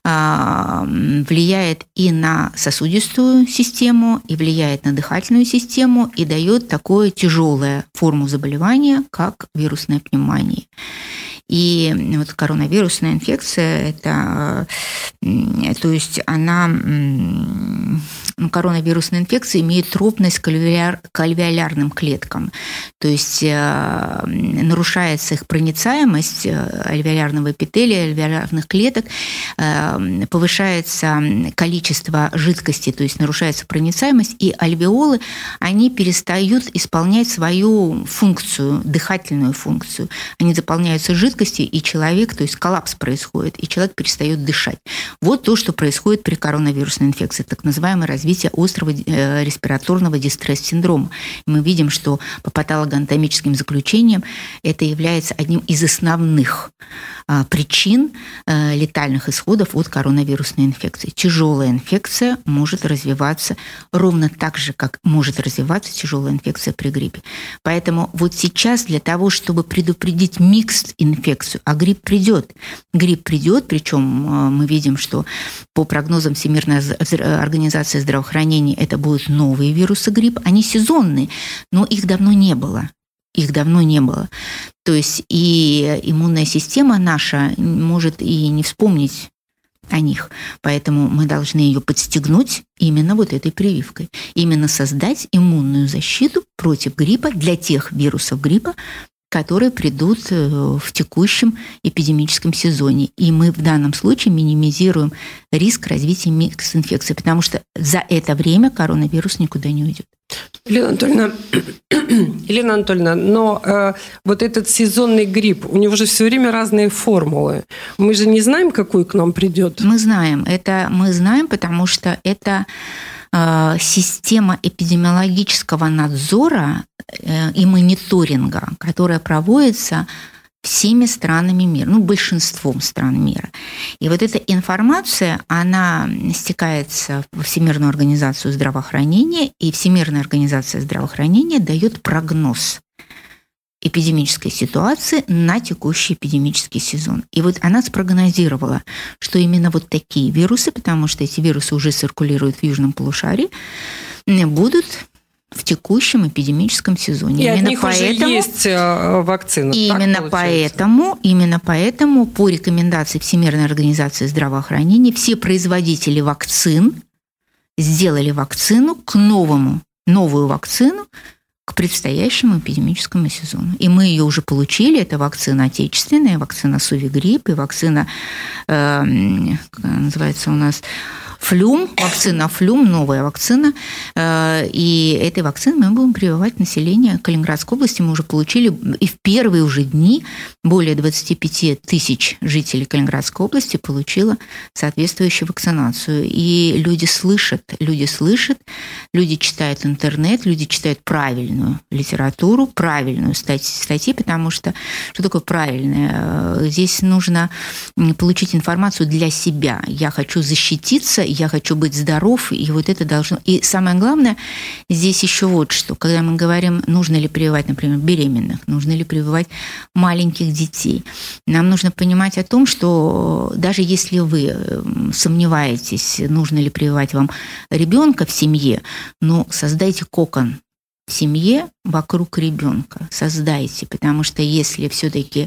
[SPEAKER 3] влияет и на сосудистую систему, и влияет на дыхательную систему, и дает такую тяжелую форму заболевания, как вирусная пневмония. И вот коронавирусная инфекция, это, то есть она, коронавирусная инфекция имеет тропность к альвеолярным клеткам, то есть нарушается их проницаемость альвеолярного эпителия, альвеолярных клеток, повышается количество жидкости, то есть нарушается проницаемость, и альвеолы, они перестают исполнять свою функцию, дыхательную функцию. Они заполняются жидкостью, и человек, то есть коллапс происходит, и человек перестает дышать. Вот то, что происходит при коронавирусной инфекции, так называемое развитие острого респираторного дистресс-синдрома. Мы видим, что по патологоанатомическим заключениям это является одним из основных причин летальных исходов от коронавирусной инфекции. Тяжелая инфекция может развиваться ровно так же, как может развиваться тяжелая инфекция при гриппе. Поэтому вот сейчас для того, чтобы предупредить микс-инфекцию, а грипп придет, причем мы видим, что по прогнозам Всемирной организации здравоохранения это будут новые вирусы гриппа, они сезонные, но их давно не было. То есть и иммунная система наша может и не вспомнить о них. Поэтому мы должны ее подстегнуть именно вот этой прививкой. Именно создать иммунную защиту против гриппа для тех вирусов гриппа, которые придут в текущем эпидемическом сезоне. И мы в данном случае минимизируем риск развития микс-инфекции, потому что за это время коронавирус никуда не уйдет.
[SPEAKER 2] Елена Анатольевна, но вот этот сезонный грипп, у него же все время разные формулы. Мы же не знаем, какой к нам придет.
[SPEAKER 3] Мы знаем, потому что это система эпидемиологического надзора и мониторинга, которая проводится всеми странами мира, большинством стран мира. И вот эта информация, она стекается в Всемирную организацию здравоохранения, и Всемирная организация здравоохранения дает прогноз эпидемической ситуации на текущий эпидемический сезон. И вот она спрогнозировала, что именно вот такие вирусы, потому что эти вирусы уже циркулируют в южном полушарии, будут в текущем эпидемическом сезоне.
[SPEAKER 2] И от них уже есть вакцина.
[SPEAKER 3] Именно поэтому по рекомендации Всемирной организации здравоохранения все производители вакцин сделали вакцину новую вакцину к предстоящему эпидемическому сезону. И мы ее уже получили. Это вакцина отечественная, вакцина Сувигрипп и вакцина, называется у нас Флюм, вакцина Флюм, новая вакцина. И этой вакциной мы будем прививать население Калининградской области. Мы уже получили, и в первые уже дни более 25 тысяч жителей Калининградской области получило соответствующую вакцинацию. И люди слышат, люди читают интернет, люди читают правильную литературу, правильную статьи, потому что такое правильное? Здесь нужно получить информацию для себя. Я хочу защититься, я хочу быть здоров, и вот это должно... И самое главное, здесь еще вот что. Когда мы говорим, нужно ли прививать, например, беременных, нужно ли прививать маленьких детей, нам нужно понимать о том, что даже если вы сомневаетесь, нужно ли прививать вам ребенка в семье, но создайте кокон в семье вокруг ребенка. Создайте, потому что если все-таки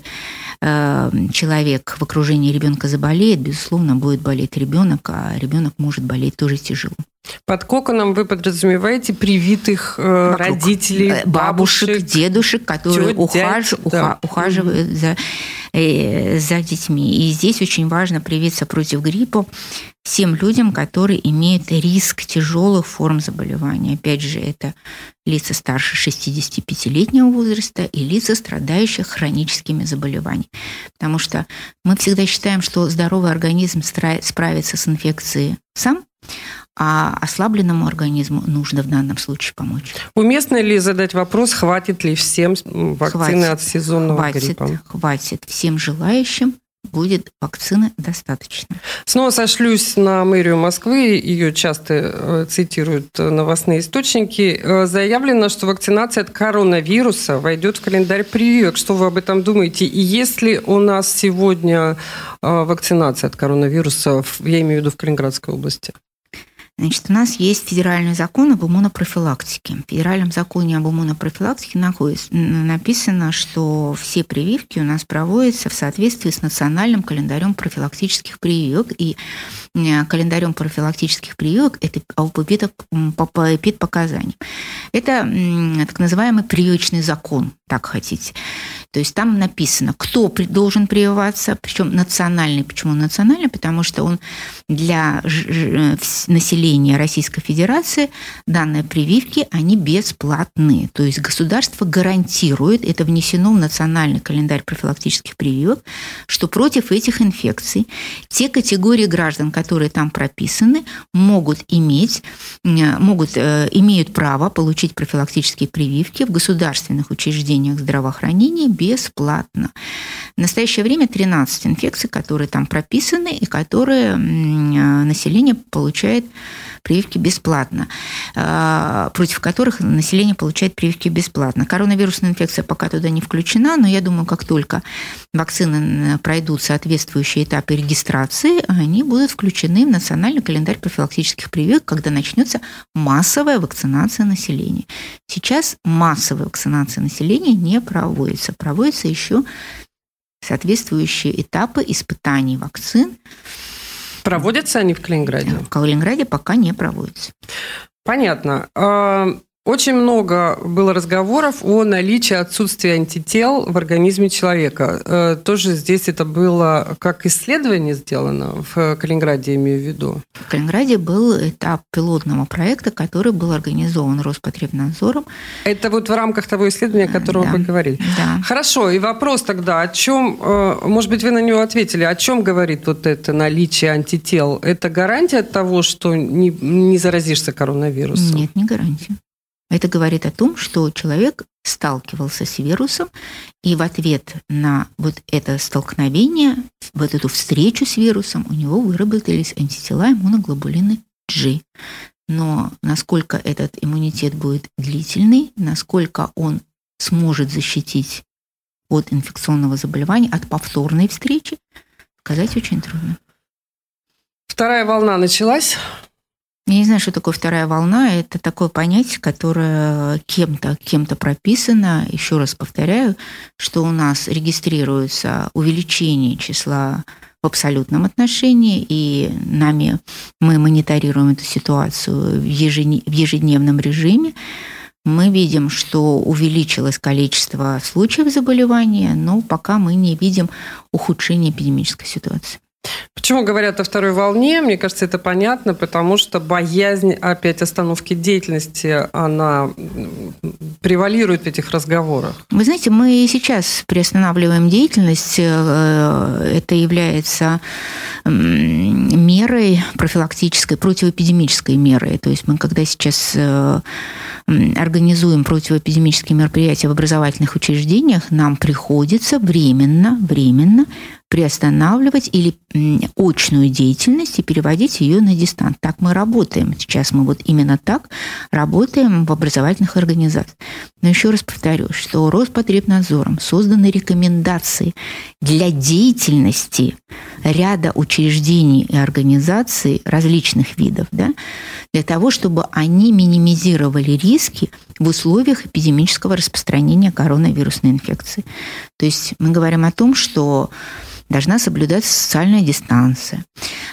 [SPEAKER 3] человек в окружении ребенка заболеет, безусловно, будет болеть ребенок, а ребенок может болеть тоже тяжело.
[SPEAKER 2] Под коконом вы подразумеваете привитых родителей,
[SPEAKER 3] бабушек, дедушек, которые ухаживают за детьми. И здесь очень важно привиться против гриппа всем людям, которые имеют риск тяжелых форм заболевания. Опять же, это лица старше 65-летнего возраста и лица, страдающие хроническими заболеваниями. Потому что мы всегда считаем, что здоровый организм справится с инфекцией сам, а ослабленному организму нужно в данном случае помочь.
[SPEAKER 2] Уместно ли задать вопрос, хватит ли всем вакцины от сезонного гриппа?
[SPEAKER 3] Хватит. Всем желающим будет вакцины достаточно.
[SPEAKER 2] Снова сошлюсь на мэрию Москвы. Ее часто цитируют новостные источники. Заявлено, что вакцинация от коронавируса войдет в календарь прививок. Что вы об этом думаете? И есть ли у нас сегодня вакцинация от коронавируса, я имею в виду в Калининградской области?
[SPEAKER 3] Значит, у нас есть федеральный закон об иммунопрофилактике. В федеральном законе об иммунопрофилактике написано, что все прививки у нас проводятся в соответствии с национальным календарем профилактических прививок. И календарем профилактических прививок это по эпидпоказаниям. Это так называемый прививочный закон, так хотите. То есть там написано, кто должен прививаться, причем национальный. Почему национальный? Потому что он для населения Российской Федерации данные прививки, они бесплатные. То есть государство гарантирует, это внесено в национальный календарь профилактических прививок, что против этих инфекций те категории граждан, которые там прописаны, имеют право получить профилактические прививки в государственных учреждениях здравоохранения бесплатно. В настоящее время 13 инфекций, которые там прописаны и которые население получает прививки бесплатно, против которых население получает прививки бесплатно. Коронавирусная инфекция пока туда не включена, но я думаю, как только вакцины пройдут соответствующие этапы регистрации, они будут включены в национальный календарь профилактических прививок, когда начнется массовая вакцинация населения. Сейчас массовая вакцинация населения не проводится. Проводятся еще соответствующие этапы испытаний вакцин.
[SPEAKER 2] Проводятся они в Калининграде?
[SPEAKER 3] В Калининграде пока не проводятся.
[SPEAKER 2] Понятно. Очень много было разговоров о наличии отсутствия антител в организме человека. Тоже здесь это было как исследование сделано в Калининграде, я имею в виду?
[SPEAKER 3] В Калининграде был этап пилотного проекта, который был организован Роспотребнадзором.
[SPEAKER 2] Это вот в рамках того исследования, о котором вы говорили.
[SPEAKER 3] Да.
[SPEAKER 2] Хорошо, и вопрос тогда, о чем, может быть, вы на него ответили, о чем говорит вот это наличие антител? Это гарантия того, что не заразишься коронавирусом?
[SPEAKER 3] Нет, не гарантия. Это говорит о том, что человек сталкивался с вирусом, и в ответ на вот это столкновение, вот эту встречу с вирусом, у него выработались антитела иммуноглобулины G. Но насколько этот иммунитет будет длительный, насколько он сможет защитить от инфекционного заболевания, от повторной встречи, сказать очень трудно.
[SPEAKER 2] Вторая волна началась.
[SPEAKER 3] Я не знаю, что такое вторая волна. Это такое понятие, которое кем-то прописано. Еще раз повторяю, что у нас регистрируется увеличение числа в абсолютном отношении, и мы мониторируем эту ситуацию в ежедневном режиме. Мы видим, что увеличилось количество случаев заболевания, но пока мы не видим ухудшения эпидемической ситуации.
[SPEAKER 2] Почему говорят о второй волне? Мне кажется, это понятно, потому что боязнь опять остановки деятельности, она превалирует в этих разговорах.
[SPEAKER 3] Вы знаете, мы и сейчас приостанавливаем деятельность. Это является мерой профилактической, противоэпидемической мерой. То есть мы, когда сейчас организуем противоэпидемические мероприятия в образовательных учреждениях, нам приходится временно приостанавливать или очную деятельность и переводить ее на дистант. Так мы работаем. Сейчас мы вот именно так работаем в образовательных организациях. Но еще раз повторю, что Роспотребнадзором созданы рекомендации для деятельности ряда учреждений и организаций различных видов, для того, чтобы они минимизировали риски в условиях эпидемического распространения коронавирусной инфекции. То есть мы говорим о том, что должна соблюдаться социальная дистанция,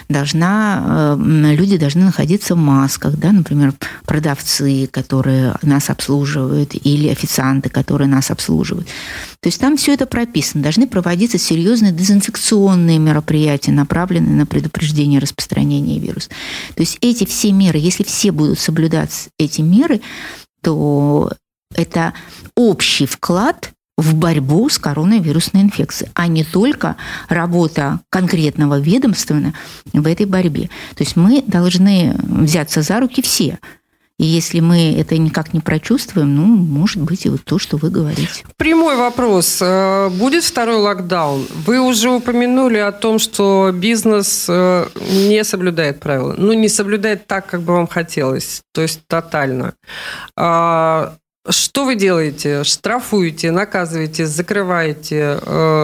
[SPEAKER 3] люди должны находиться в масках, да, например, продавцы, которые нас обслуживают, или официанты, которые нас обслуживают. То есть там все это прописано. Должны проводиться серьезные дезинфекционные мероприятия, направленные на предупреждение распространения вируса. То есть эти все меры, если все будут соблюдать эти меры, то это общий вклад в борьбу с коронавирусной инфекцией, а не только работа конкретного ведомства в этой борьбе. То есть мы должны взяться за руки все. И если мы это никак не прочувствуем, может быть, и вот то, что вы говорите.
[SPEAKER 2] Прямой вопрос. Будет второй локдаун? Вы уже упомянули о том, что бизнес не соблюдает правила. Не соблюдает так, как бы вам хотелось. То есть тотально. Что вы делаете? Штрафуете, наказываете, закрываете?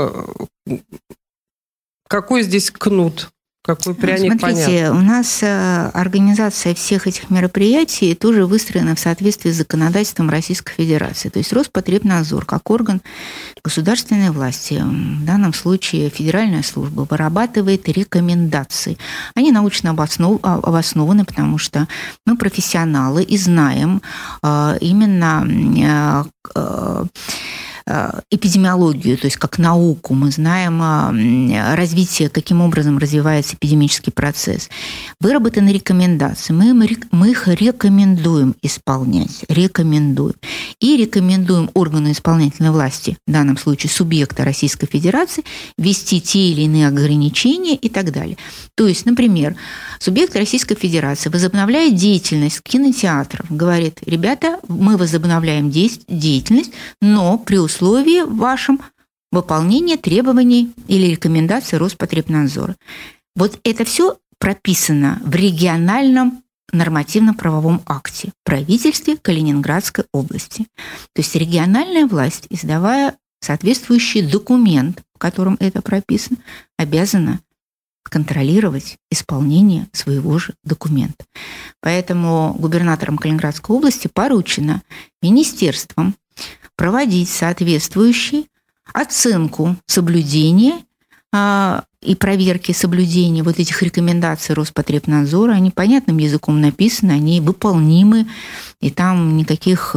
[SPEAKER 2] Какой здесь кнут? Какой пряник?
[SPEAKER 3] Смотрите,
[SPEAKER 2] понятно.
[SPEAKER 3] У нас организация всех этих мероприятий тоже выстроена в соответствии с законодательством Российской Федерации. То есть Роспотребнадзор, как орган государственной власти, в данном случае федеральная служба, вырабатывает рекомендации. Они научно обоснованы, потому что мы профессионалы и знаем именно эпидемиологию, то есть как науку, мы знаем развитие, каким образом развивается эпидемический процесс. Выработаны рекомендации, мы их рекомендуем исполнять, И рекомендуем органу исполнительной власти, в данном случае субъекта Российской Федерации, ввести те или иные ограничения и так далее. То есть, например, субъект Российской Федерации возобновляет деятельность кинотеатров, говорит: ребята, мы возобновляем деятельность, но при условии вашем выполнения требований или рекомендаций Роспотребнадзора. Вот это все прописано в региональном нормативно-правовом акте в правительстве Калининградской области. То есть региональная власть, издавая соответствующий документ, в котором это прописано, обязана контролировать исполнение своего же документа. Поэтому губернатором Калининградской области поручено министерством проводить соответствующую оценку соблюдения и проверки соблюдения вот этих рекомендаций Роспотребнадзора. Они понятным языком написаны, они выполнимы, и там никаких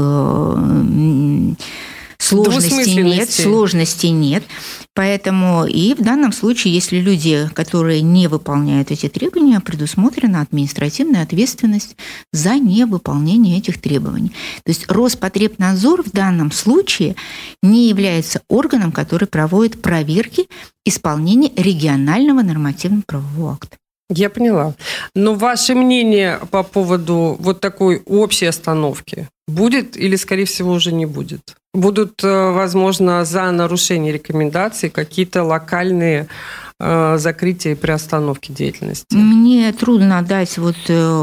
[SPEAKER 3] сложностей нет. Поэтому и в данном случае, если люди, которые не выполняют эти требования, предусмотрена административная ответственность за невыполнение этих требований. То есть Роспотребнадзор в данном случае не является органом, который проводит проверки исполнения регионального нормативно-правового акта.
[SPEAKER 2] Я поняла. Но ваше мнение по поводу вот такой общей остановки будет или, скорее всего, уже не будет? Будут, возможно, за нарушение рекомендаций какие-то локальные закрытия и приостановки деятельности?
[SPEAKER 3] Мне трудно дать вот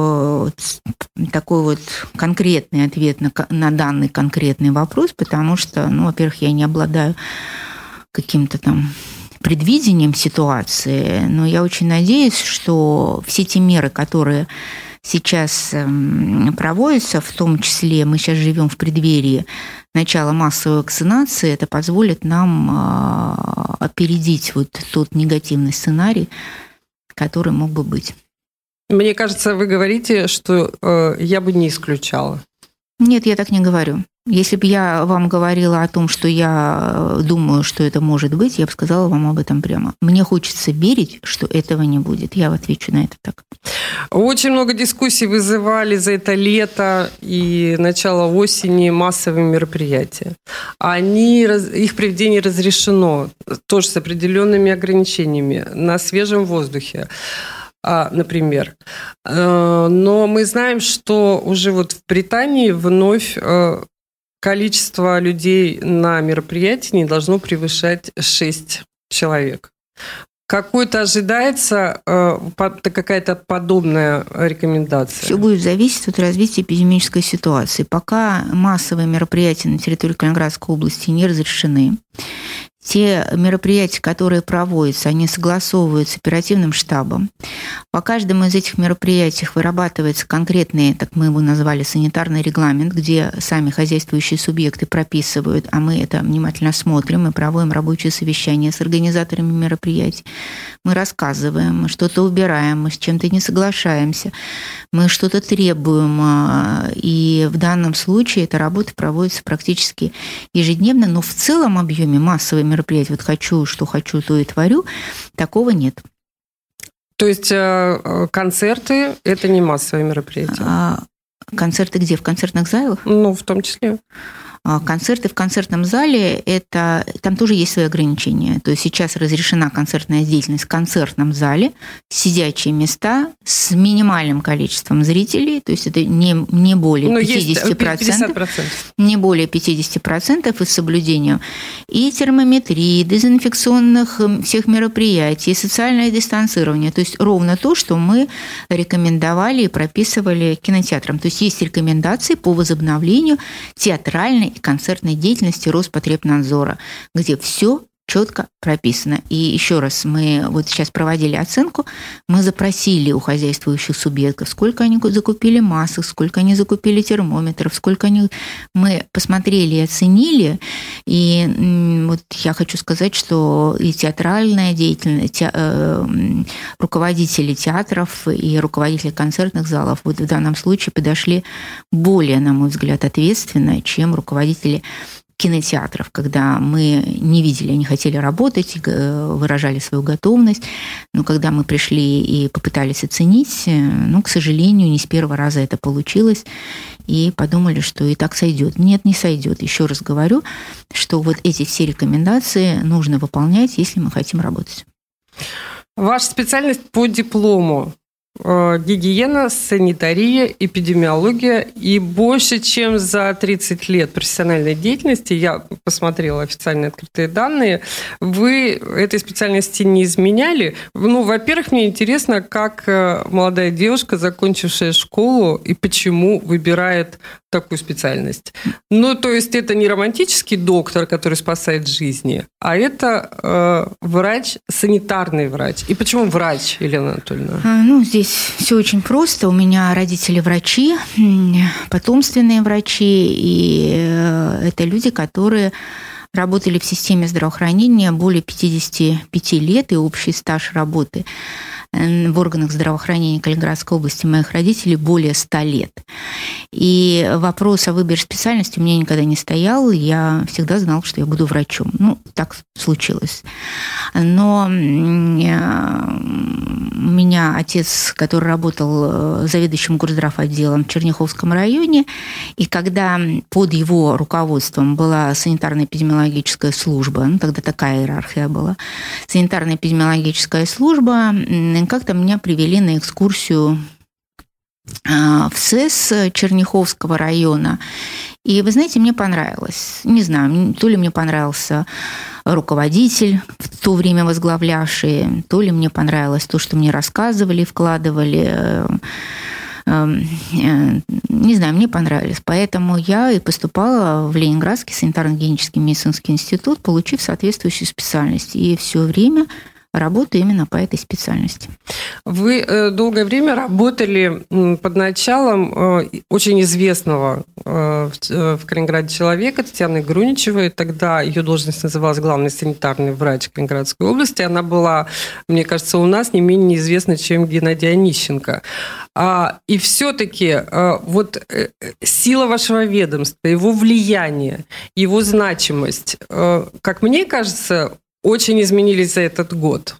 [SPEAKER 3] такой вот конкретный ответ на данный конкретный вопрос, потому что, во-первых, я не обладаю каким-то там предвидением ситуации, но я очень надеюсь, что все те меры, которые сейчас проводятся, в том числе мы сейчас живем в преддверии начала массовой вакцинации, это позволит нам опередить вот тот негативный сценарий, который мог бы быть.
[SPEAKER 2] Мне кажется, вы говорите, что я бы не исключала.
[SPEAKER 3] Нет, я так не говорю. Если бы я вам говорила о том, что я думаю, что это может быть, я бы сказала вам об этом прямо. Мне хочется верить, что этого не будет. Я отвечу на это так.
[SPEAKER 2] Очень много дискуссий вызывали за это лето и начало осени массовые мероприятия. Их проведение разрешено тоже с определенными ограничениями на свежем воздухе, например. Но мы знаем, что уже вот в Британии вновь количество людей на мероприятии не должно превышать 6 человек. Какой-то ожидается какая-то подобная рекомендация?
[SPEAKER 3] Все будет зависеть от развития эпидемической ситуации. Пока массовые мероприятия на территории Калининградской области не разрешены, Те мероприятия, которые проводятся, они согласовываются с оперативным штабом. По каждому из этих мероприятий вырабатывается конкретный, так мы его назвали, санитарный регламент, где сами хозяйствующие субъекты прописывают, а мы это внимательно смотрим, мы проводим рабочие совещания с организаторами мероприятий. Мы рассказываем, мы что-то убираем, мы с чем-то не соглашаемся, мы что-то требуем. И в данном случае эта работа проводится практически ежедневно, но в целом объеме массовые мероприятия, вот хочу, что хочу, то и творю, такого нет.
[SPEAKER 2] То есть концерты – это не массовые мероприятия?
[SPEAKER 3] Концерты где? В концертных залах?
[SPEAKER 2] Ну, в том числе.
[SPEAKER 3] Концерты в концертном зале, там тоже есть свои ограничения. То есть сейчас разрешена концертная деятельность в концертном зале, сидячие места с минимальным количеством зрителей, то есть это не более 50%, не более 50% и с соблюдением и термометрии, дезинфекционных всех мероприятий, и социальное дистанцирование. То есть ровно то, что мы рекомендовали и прописывали кинотеатрам. То есть есть рекомендации по возобновлению театральной и концертной деятельности Роспотребнадзора, где все четко прописано. И еще раз, мы вот сейчас проводили оценку, мы запросили у хозяйствующих субъектов, сколько они закупили масок, сколько они закупили термометров, мы посмотрели и оценили. И вот я хочу сказать, что и театральная деятельность, руководители театров и руководители концертных залов вот в данном случае подошли более, на мой взгляд, ответственно, чем руководители кинотеатров, когда мы не видели, они хотели работать, выражали свою готовность, но когда мы пришли и попытались оценить, к сожалению, не с первого раза это получилось, и подумали, что и так сойдет. Нет, не сойдет. Еще раз говорю, что вот эти все рекомендации нужно выполнять, если мы хотим работать.
[SPEAKER 2] Ваша специальность по диплому – гигиена, санитария, эпидемиология. И больше, чем за 30 лет профессиональной деятельности, я посмотрела официальные открытые данные, вы этой специальности не изменяли. Во-первых, мне интересно, как молодая девушка, закончившая школу, и почему выбирает такую специальность. То есть это не романтический доктор, который спасает жизни, а это врач, санитарный врач. И почему врач, Елена Анатольевна?
[SPEAKER 3] Здесь все очень просто. У меня родители врачи, потомственные врачи, и это люди, которые работали в системе здравоохранения более 55 лет, и общий стаж работы в органах здравоохранения Калининградской области моих родителей более 100 лет. И вопрос о выборе специальности у меня никогда не стоял. Я всегда знала, что я буду врачом. Так случилось. Но у меня отец, который работал заведующим горздравотделом в Черняховском районе, и когда под его руководством была санитарно-эпидемиологическая служба, тогда такая иерархия была, санитарно-эпидемиологическая служба, как-то меня привели на экскурсию в СЭС Черняховского района. И, вы знаете, мне понравилось. Не знаю, то ли мне понравился руководитель, в то время возглавлявший, то ли мне понравилось то, что мне рассказывали, вкладывали. Не знаю, мне понравились. Поэтому я и поступала в Ленинградский санитарно-гигиенический медицинский институт, получив соответствующую специальность. И все время работаю именно по этой специальности.
[SPEAKER 2] Вы долгое время работали под началом очень известного в Калининграде человека Татьяны Груничевой. Тогда ее должность называлась главный санитарный врач Калининградской области. Она была, мне кажется, у нас не менее известна, чем Геннадий Онищенко. И все-таки вот сила вашего ведомства, его влияние, его значимость, как мне кажется, очень изменились за этот год.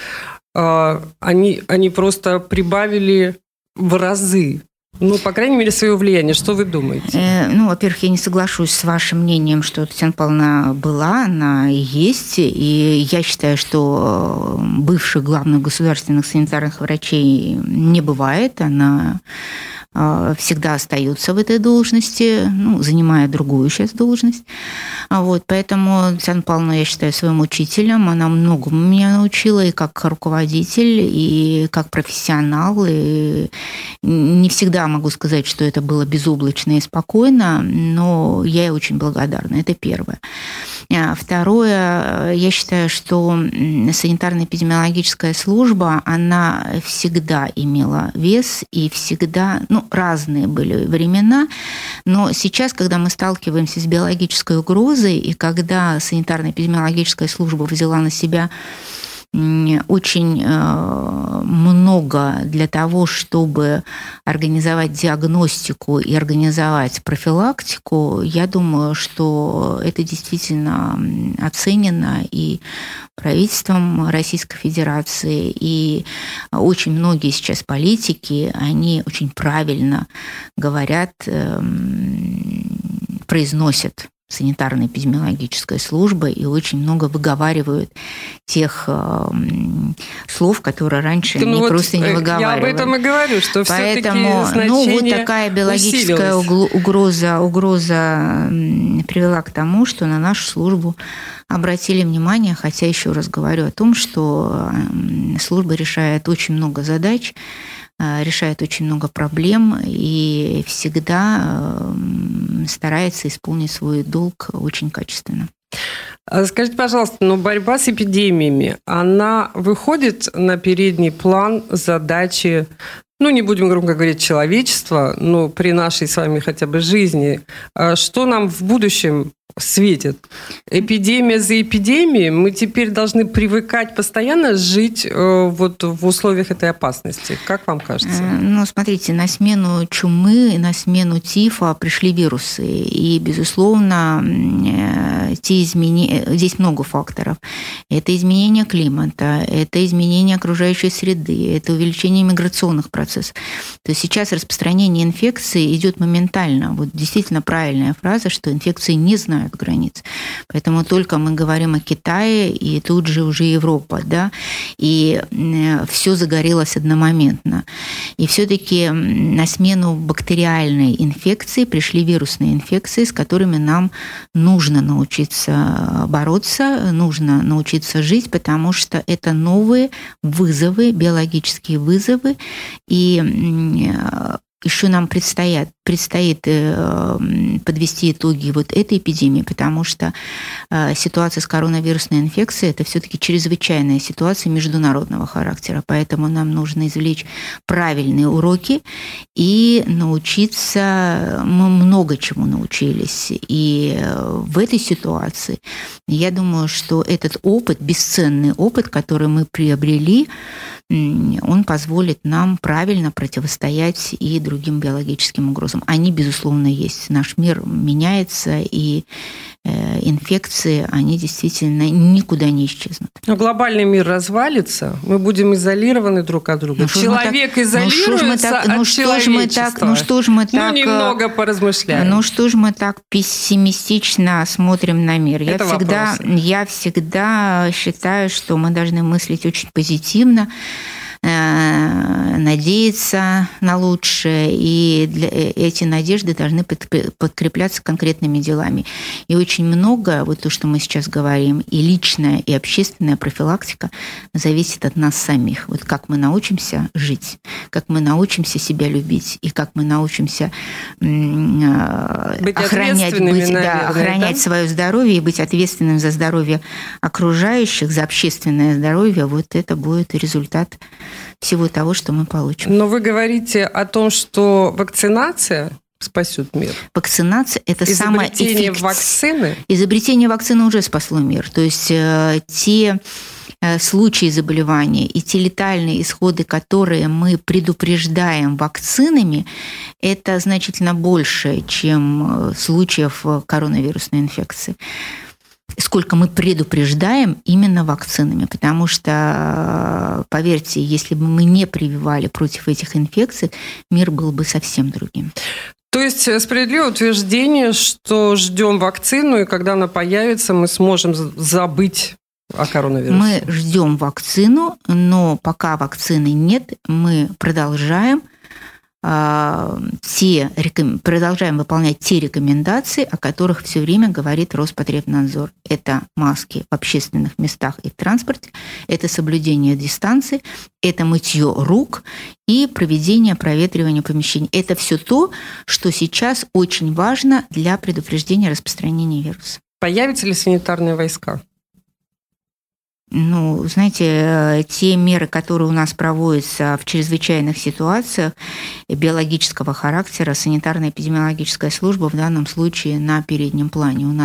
[SPEAKER 2] Они просто прибавили в разы. По крайней мере, свое влияние. Что вы думаете?
[SPEAKER 3] Во-первых, я не соглашусь с вашим мнением, что Татьяна Павловна была, она и есть. И я считаю, что бывших главных государственных санитарных врачей не бывает. Она всегда остается в этой должности, занимая другую сейчас должность. Поэтому Татьяна Павловна, я считаю, своим учителем. Она многому меня научила и как руководитель, и как профессионал. И не всегда могу сказать, что это было безоблачно и спокойно, но я ей очень благодарна. Это первое. Второе, я считаю, что санитарно-эпидемиологическая служба, она всегда имела вес и всегда, разные были времена, но сейчас, когда мы сталкиваемся с биологической угрозой и когда санитарно-эпидемиологическая служба взяла на себя очень много для того, чтобы организовать диагностику и организовать профилактику, я думаю, что это действительно оценено и правительством Российской Федерации, и очень многие сейчас политики, они очень правильно говорят, произносят санитарно-эпидемиологическая служба и очень много выговаривают тех слов, которые раньше просто не выговаривали.
[SPEAKER 2] Я об этом и говорю, что
[SPEAKER 3] поэтому, вот такая биологическая угроза привела к тому, что на нашу службу обратили внимание, хотя еще раз говорю о том, что служба решает очень много задач, решает очень много проблем и всегда старается исполнить свой долг очень качественно.
[SPEAKER 2] Скажите, пожалуйста, борьба с эпидемиями, она выходит на передний план задачи, не будем громко говорить человечества, но при нашей с вами хотя бы жизни, что нам в будущем светит? Эпидемия за эпидемией, мы теперь должны привыкать постоянно жить в условиях этой опасности. Как вам кажется?
[SPEAKER 3] Смотрите, на смену чумы, на смену тифа пришли вирусы. И, безусловно, здесь много факторов. Это изменение климата, это изменение окружающей среды, это увеличение миграционных процессов. То есть сейчас распространение инфекции идет моментально. Вот действительно правильная фраза, что инфекции не знают границ. Поэтому только мы говорим о Китае, и тут же уже Европа, да, и все загорелось одномоментно. И все-таки на смену бактериальной инфекции пришли вирусные инфекции, с которыми нам нужно научиться бороться, нужно научиться жить, потому что это новые вызовы, биологические вызовы, и еще нам предстоит подвести итоги этой эпидемии, потому что ситуация с коронавирусной инфекцией – это все-таки чрезвычайная ситуация международного характера, поэтому нам нужно извлечь правильные уроки и научиться, мы много чему научились. И в этой ситуации, я думаю, что этот опыт, бесценный опыт, который мы приобрели, он позволит нам правильно противостоять и другим биологическим угрозам. Они, безусловно, есть. Наш мир меняется, и инфекции, они действительно никуда не исчезнут.
[SPEAKER 2] Но глобальный мир развалится, мы будем изолированы друг от друга. Человек изолируется от человечества. Немного поразмышляем.
[SPEAKER 3] Что ж мы так пессимистично смотрим на мир? Я всегда считаю, что мы должны мыслить очень позитивно, надеяться на лучшее, и эти надежды должны подкрепляться конкретными делами. И очень много, то, что мы сейчас говорим, и личная, и общественная профилактика зависит от нас самих. Как мы научимся жить, как мы научимся себя любить, и как мы научимся охранять свое здоровье и быть ответственным за здоровье окружающих, за общественное здоровье, это будет результат всего того, что мы получим.
[SPEAKER 2] Но вы говорите о том, что вакцинация спасет мир.
[SPEAKER 3] Вакцинация – это самое
[SPEAKER 2] эффективное. Вакцины?
[SPEAKER 3] Изобретение вакцины уже спасло мир. То есть те случаи заболевания и те летальные исходы, которые мы предупреждаем вакцинами, это значительно больше, чем случаев коронавирусной инфекции. Сколько мы предупреждаем именно вакцинами, потому что, поверьте, если бы мы не прививали против этих инфекций, мир был бы совсем другим.
[SPEAKER 2] То есть справедливое утверждение, что ждем вакцину, и когда она появится, мы сможем забыть о коронавирусе?
[SPEAKER 3] Мы ждем вакцину, но пока вакцины нет, мы продолжаем выполнять те рекомендации, о которых все время говорит Роспотребнадзор. Это маски в общественных местах и в транспорте, это соблюдение дистанции, это мытье рук и проведение проветривания помещений. Это все то, что сейчас очень важно для предупреждения распространения вируса.
[SPEAKER 2] Появятся ли санитарные войска?
[SPEAKER 3] Ну, знаете, те меры, которые у нас проводятся в чрезвычайных ситуациях биологического характера, санитарно-эпидемиологическая служба в данном случае на переднем плане. У нас